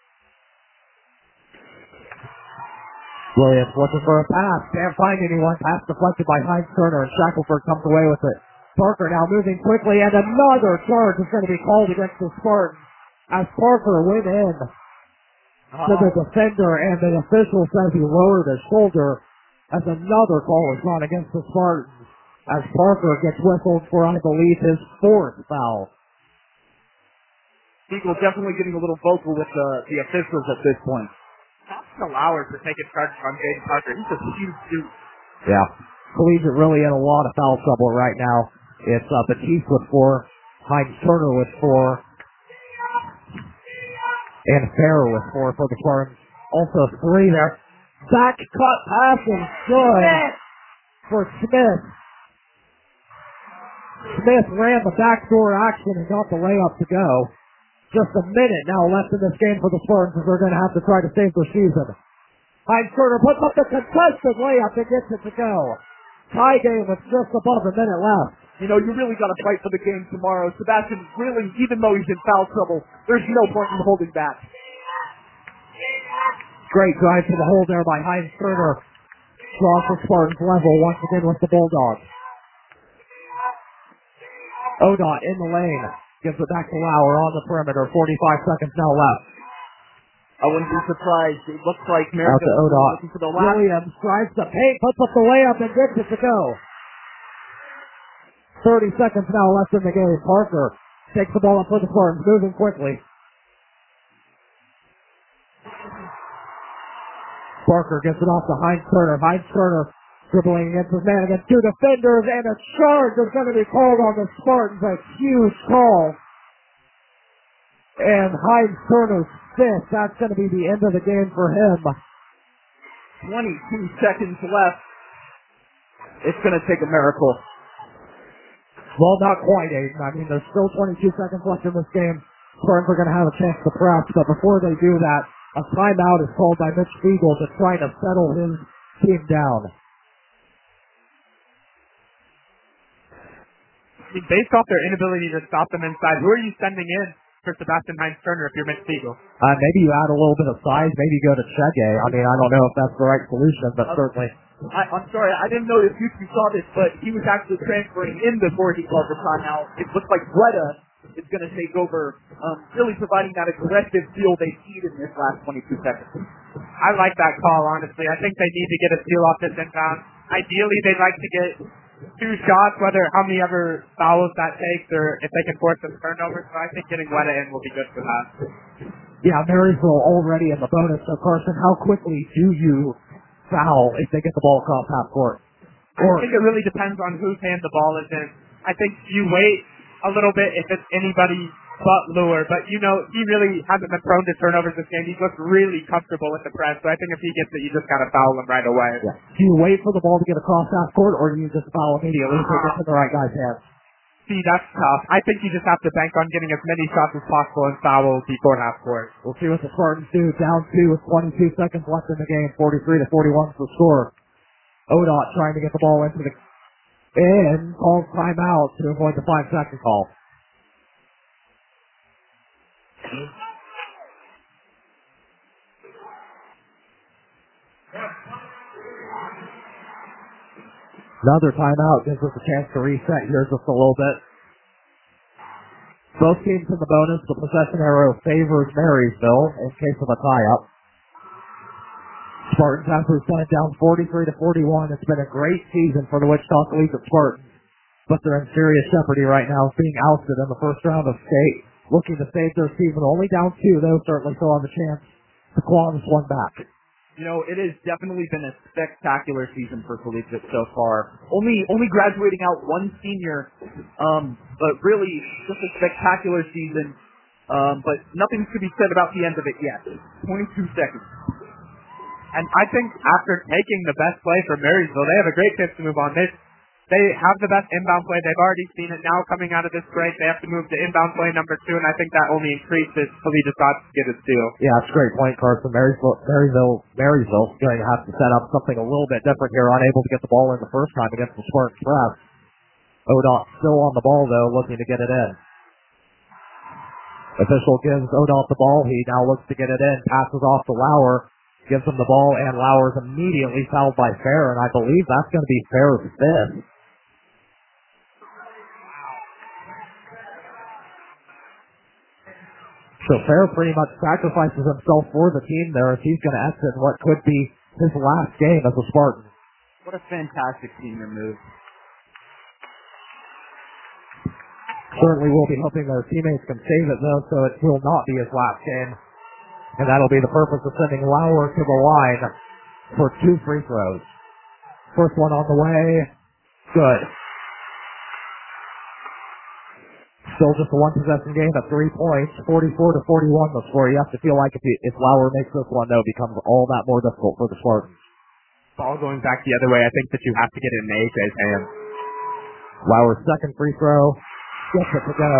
Williams looking for a pass. Can't find anyone. Pass deflected by Heinz Turner, and Shackelford comes away with it. Parker now moving quickly, and another charge is going to be called against the Spartans as Parker went in uh-huh. to the defender, and the official says he lowered his shoulder as another call is gone against the Spartans. as Parker gets whistled for, I believe, his fourth foul. Eagle definitely getting a little vocal with the, the officials at this point. Austin Lowers for taking charge on Jaden Parker. He's a huge dude. Yeah. Collegiate really in a lot of foul trouble right now. It's uh, Batiste with four, Heinz Turner with four, and Farrer with four for the Spartans. Also three there. Back cut pass and good for Smith. Smith ran the backdoor action and got the layup to go. Just a minute now left in this game for the Spartans as they're going to have to try to save their season. Heinz Turner puts up the contested layup and gets it to go. Tie game with just above a minute left. You know, you really got to fight for the game tomorrow. Sebastian, really, even though he's in foul trouble, there's no point in holding back. Great drive to the hole there by Heinz Turner. Strong for Spartans level once again with the Bulldogs. Odot in the lane. Gives it back to Lauer on the perimeter. forty-five seconds now left. I wouldn't be surprised. It looks like Out to Odot. looking for the last. Williams drives the paint, puts up the layup, and gets it to go. thirty seconds now left in the game. Parker takes the ball up for the Spartans, moving quickly. Parker gets it off to Heinz Turner. Heinz Turner dribbling against his man against two defenders, and a charge is going to be called on the Spartans. A huge call. And Heinz Turner's fifth. That's going to be the end of the game for him. twenty-two seconds left. It's going to take a miracle. Well, not quite, Aiden. I mean, there's still twenty-two seconds left in this game. Spartans are going to have a chance to press, but before they do that, a timeout is called by Mitch Spiegel to try to settle his team down. I mean, based off their inability to stop them inside, who are you sending in for Sebastian Heinz Turner if you're Mitch Spiegel? Uh, maybe you add a little bit of size. Maybe you go to Chege. I mean, I don't know if that's the right solution, but Uh, certainly. I, I'm sorry, I didn't know if you two saw this, but he was actually transferring in before he called the timeout. It looks like Greta is going to take over, um, really providing that aggressive feel they need in this last twenty-two seconds. I like that call, honestly. I think they need to get a steal off this inbound. Ideally, they'd like to get two shots, whether how many ever fouls that takes or if they can force some turnovers. So I think getting Weta in will be good for that. Yeah, Marysville already in the bonus. So, Carson, how quickly do you foul if they get the ball across half court? Or, I think it really depends on whose hand the ball is in. I think you wait a little bit if it's anybody but Lure, but you know, he really hasn't been prone to turnovers this game. He's looked really comfortable with the press, so I think if he gets it, you just gotta foul him right away. Yeah. Do you wait for the ball to get across half court, or do you just foul immediately if it gets in the right guy's hands? See, that's tough. I think you just have to bank on getting as many shots as possible and foul before half court. We'll see what the Spartans do. Down two with twenty-two seconds left in the game. forty-three to forty-one for the score. Odot trying to get the ball into the in, calls timeout to avoid the five second call. Another timeout gives us a chance to reset here just a little bit. Both teams in the bonus. The possession arrow favors Marysville in case of a tie-up. Spartans have presented down forty-three to forty-one. It's been a great season for the Wichita Collegiate Spartans, but they're in serious jeopardy right now of being ousted in the first round of state. Looking to save their season. Only down two, though, certainly still have a chance to claw this one back. You know, it has definitely been a spectacular season for Collegiate so far. Only only graduating out one senior, um, but really just a spectacular season. Um, but nothing to be said about the end of it yet. twenty-two seconds. And I think after taking the best play for Marysville, they have a great chance to move on. They they have the best inbound play. They've already seen it. Now coming out of this break, they have to move to inbound play number two, and I think that only increases Collegiate's odds to get a steal. Yeah, that's a great point, Carson. Marysville, Marysville, Marysville's going to have to set up something a little bit different here. Unable to get the ball in the first time against the Spartans press. Odot still on the ball, though, looking to get it in. Official gives Odot the ball. He now looks to get it in. Passes off to Lauer. Gives him the ball, and Lauer's immediately fouled by Fair, and I believe that's going to be Fair's fifth. So Fair pretty much sacrifices himself for the team there if he's going to exit what could be his last game as a Spartan. What a fantastic senior move. Certainly will be hoping their teammates can save it, though, so it will not be his last game. And that'll be the purpose of sending Lauer to the line for two free throws. First one on the way. Good. Still just a one-possession game at three points. forty-four to forty-one the score. You have to feel like if, you, if Lauer makes this one, though, it becomes all that more difficult for the Spartans. Ball going back the other way. I think that you have to get it in A J's hands. Lauer's second free throw. Gets it to go.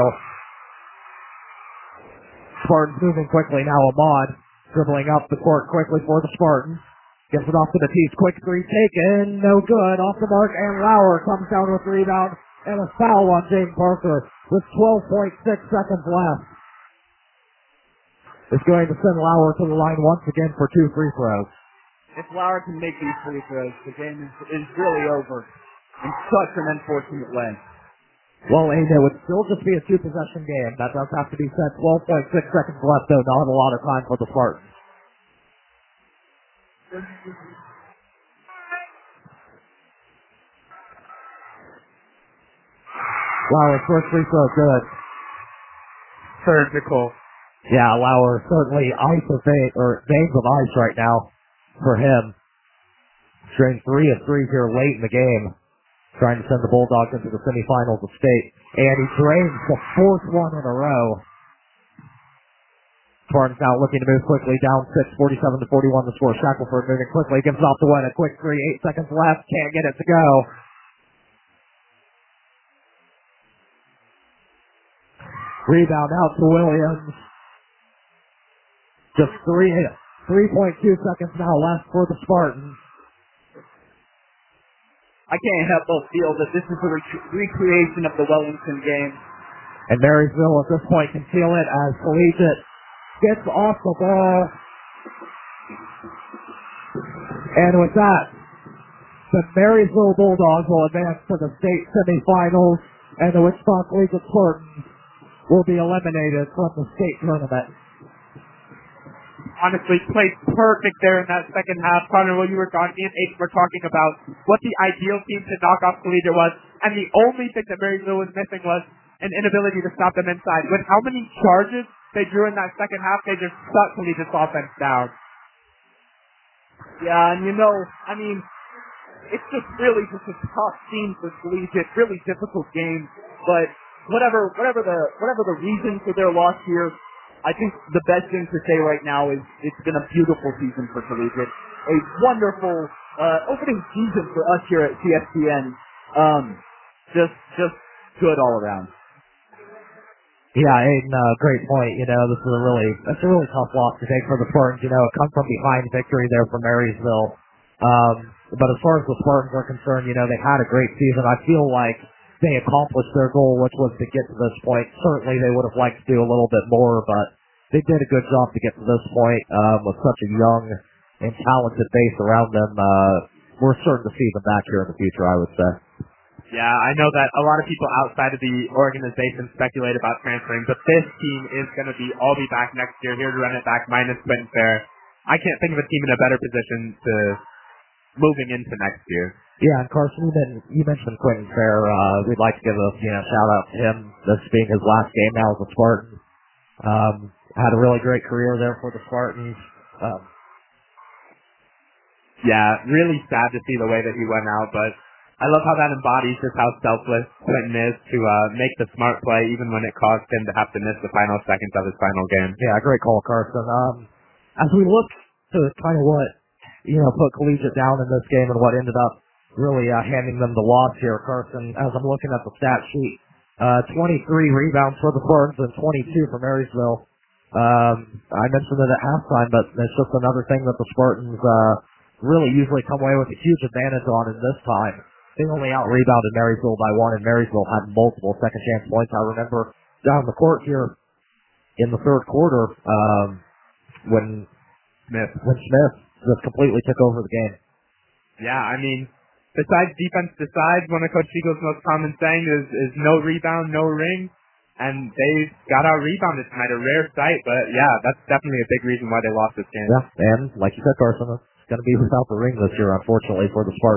Spartans moving quickly now. Ahmad dribbling up the court quickly for the Spartans. Gets it off to the piece. Quick three taken. No good. Off the mark. And Lauer comes down with the rebound. And a foul on James Parker with twelve point six seconds left. It's going to send Lauer to the line once again for two free throws. If Lauer can make these free throws, the game is, is really over in such an unfortunate way. Well, and it would still just be a two-possession game. That does have to be said. twelve point six seconds left, though. Not a lot of time for the Spartans. Lauer's first free throw, good. Surgical. Yeah, Lauer certainly ice of vein, or veins of ice right now for him. Drained three of three here late in the game. Trying to send the Bulldogs into the semifinals of state. And he drains the fourth one in a row. Spartans now looking to move quickly down six, forty-seven to forty-one the score. Shackelford moving quickly, gives it off to Wynn. A quick three, eight seconds left. Can't get it to go. Rebound out to Williams. Just three, three point two seconds now left for the Spartans. I can't help but feel that this is a rec- recreation of the Wellington game. And Marysville at this point can feel it as Collegiate gets off the ball. And with that, the Marysville Bulldogs will advance to the state semifinals, and the Wichita Collegiate Spartans will be eliminated from the state tournament. Honestly, played perfect there in that second half. Connor, what you were talking, me and Aiden were talking about what the ideal team to knock off Collegiate was, and the only thing that Marysville was missing was an inability to stop them inside. With how many charges they drew in that second half, they just shut Collegiate's offense down. Yeah, and you know, I mean, it's just really just a tough team for Collegiate, really difficult game, but whatever, whatever the, whatever the reason for their loss here, I think the best thing to say right now is it's been a beautiful season for Collegiate. A wonderful uh, opening season for us here at C S P N. Um, just, just good all around. Yeah, Aiden, uh, great point. You know, this is a really, that's a really tough loss to take for the Spartans. You know, a come from behind victory there for Marysville. Um, but as far as the Spartans are concerned, you know, they had a great season. I feel like they accomplished their goal, which was to get to this point. Certainly they would have liked to do a little bit more, but they did a good job to get to this point um, with such a young and talented base around them. Uh, we're certain to see them back here in the future, I would say. Yeah, I know that a lot of people outside of the organization speculate about transferring, but this team is going to be all be back next year, here to run it back, minus Quentin Fair. I can't think of a team in a better position to moving into next year. Yeah, and Carson, you mentioned, you mentioned Quentin Fair. Uh, we'd like to give a you know shout out to him. This being his last game now as a Spartan. Um, had a really great career there for the Spartans. Um, yeah, really sad to see the way that he went out, but I love how that embodies just how selfless Quentin is to uh, make the smart play, even when it caused him to have to miss the final seconds of his final game. Yeah, great call, Carson. Um, as we look to kind of what you know put Collegiate down in this game and what ended up really uh, handing them the loss here, Carson, as I'm looking at the stat sheet, uh, twenty-three rebounds for the Spartans and twenty-two for Marysville. Um, I mentioned it at halftime, but it's just another thing that the Spartans uh, really usually come away with a huge advantage on in this time. They only out-rebounded Marysville by one, and Marysville had multiple second-chance points. I remember down the court here in the third quarter um, when Smith. when Smith just completely took over the game. Yeah, I mean, besides defense decides, one of Coach Eagle's most common saying is, is no rebound, no ring. And they got out rebounded tonight, a rare sight. But yeah, that's definitely a big reason why they lost this game. Yeah, and like you said, Carson, it's going to be without the ring this year, unfortunately, for the Spartans.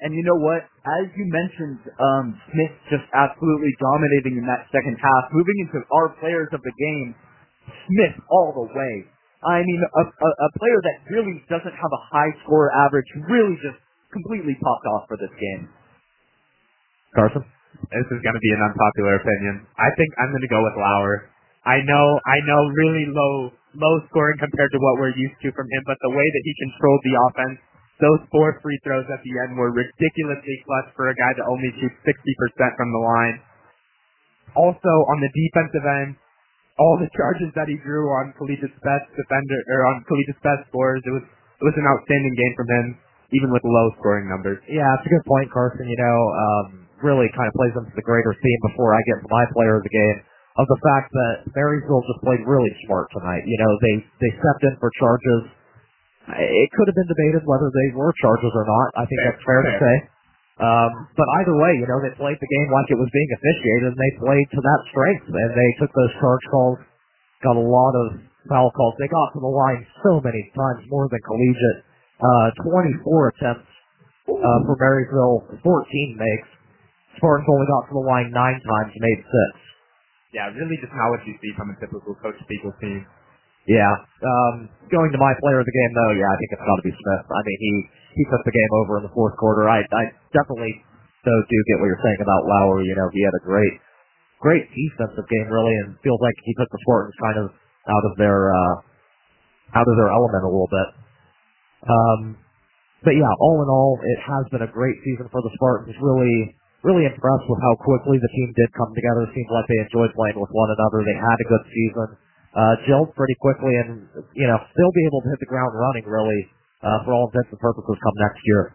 And you know what? As you mentioned, um, Smith just absolutely dominating in that second half. Moving into our players of the game, Smith all the way. I mean, a, a, a player that really doesn't have a high score average really just completely popped off for this game. Carson? This is going to be an unpopular opinion. I think I'm going to go with Lauer. I know, I know, really low, low scoring compared to what we're used to from him, but the way that he controlled the offense, those four free throws at the end were ridiculously clutch for a guy that only shoots sixty percent from the line. Also, on the defensive end, all the charges that he drew on Collegiate's best defender, or on Collegiate's best scorers, it was, it was an outstanding game from him, even with low scoring numbers. Yeah, it's a good point, Carson. You know, um, really kind of plays into the greater theme before I get to my player of the game, of the fact that Marysville just played really smart tonight. You know, they, they stepped in for charges. It could have been debated whether they were charges or not. I think fair, that's fair, fair to say. Um, but either way, you know, they played the game like it was being officiated, and they played to that strength, and they took those charge calls, got a lot of foul calls. They got to the line so many times, more than Collegiate. Uh, twenty-four attempts uh, for Marysville, fourteen makes. Spartans only got to the line nine times, made six. Yeah, really just not what you see from a typical Coach Spiegel team. Yeah. Um, going to my player of the game, though, yeah, I think it's got to be Smith. I mean, he, he took the game over in the fourth quarter. I, I definitely, though, do get what you're saying about Lauer. You know, he had a great, great defensive game, really, and feels like he took the Spartans kind of out of their, uh, out of their element a little bit. Um, but yeah, all in all, it has been a great season for the Spartans. Really, really impressed with how quickly the team did come together. It seems like they enjoyed playing with one another. They had a good season. Uh, gelled pretty quickly and, you know, still be able to hit the ground running, really, uh, for all intents and purposes come next year.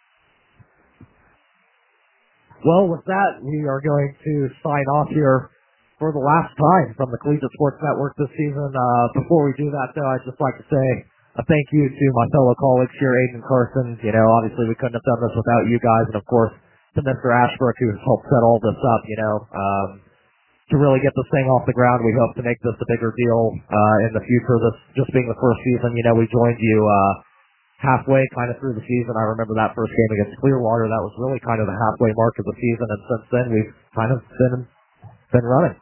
Well, with that, we are going to sign off here for the last time from the Collegiate Sports Network this season. Uh, before we do that, though, I'd just like to say a thank you to my fellow colleagues here, Aiden and Carson. You know, obviously we couldn't have done this without you guys, and of course, to Mister Ashbrook, who helped set all this up, you know, um, to really get this thing off the ground. We hope to make this a bigger deal uh, in the future. This just being the first season, you know, we joined you uh, halfway kind of through the season. I remember that first game against Clearwater. That was really kind of the halfway mark of the season, and since then we've kind of been been running.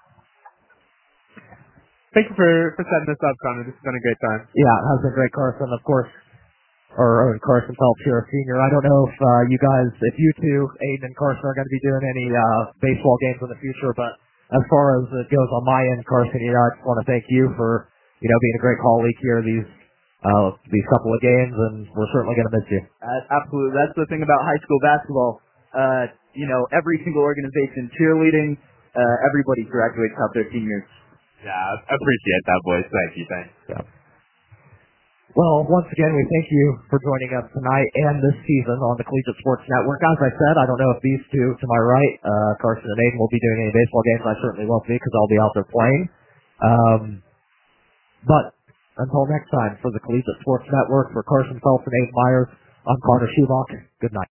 Thank you for, for setting this up, Connor. This has been a great time. Yeah, it has been great, Carson. Of course, or, or Carson Phelps here, a senior. I don't know if uh, you guys, if you two, Aiden and Carson, are going to be doing any uh, baseball games in the future, but as far as it goes on my end, Carson, you know, I just want to thank you for, you know, being a great colleague here these uh, these couple of games, and we're certainly going to miss you. Uh, absolutely. That's the thing about high school basketball. Uh, you know, every single organization, cheerleading, uh, everybody graduates out their seniors. Yeah, I appreciate that, boys. Thank you, thanks. Yeah. Well, once again, we thank you for joining us tonight and this season on the Collegiate Sports Network. As I said, I don't know if these two to my right, uh, Carson and Aiden, will be doing any baseball games. I certainly won't be because I'll be out there playing. Um, but until next time, for the Collegiate Sports Network, for Carson Phelps and Aiden Myers, I'm Connor Schubach. Good night.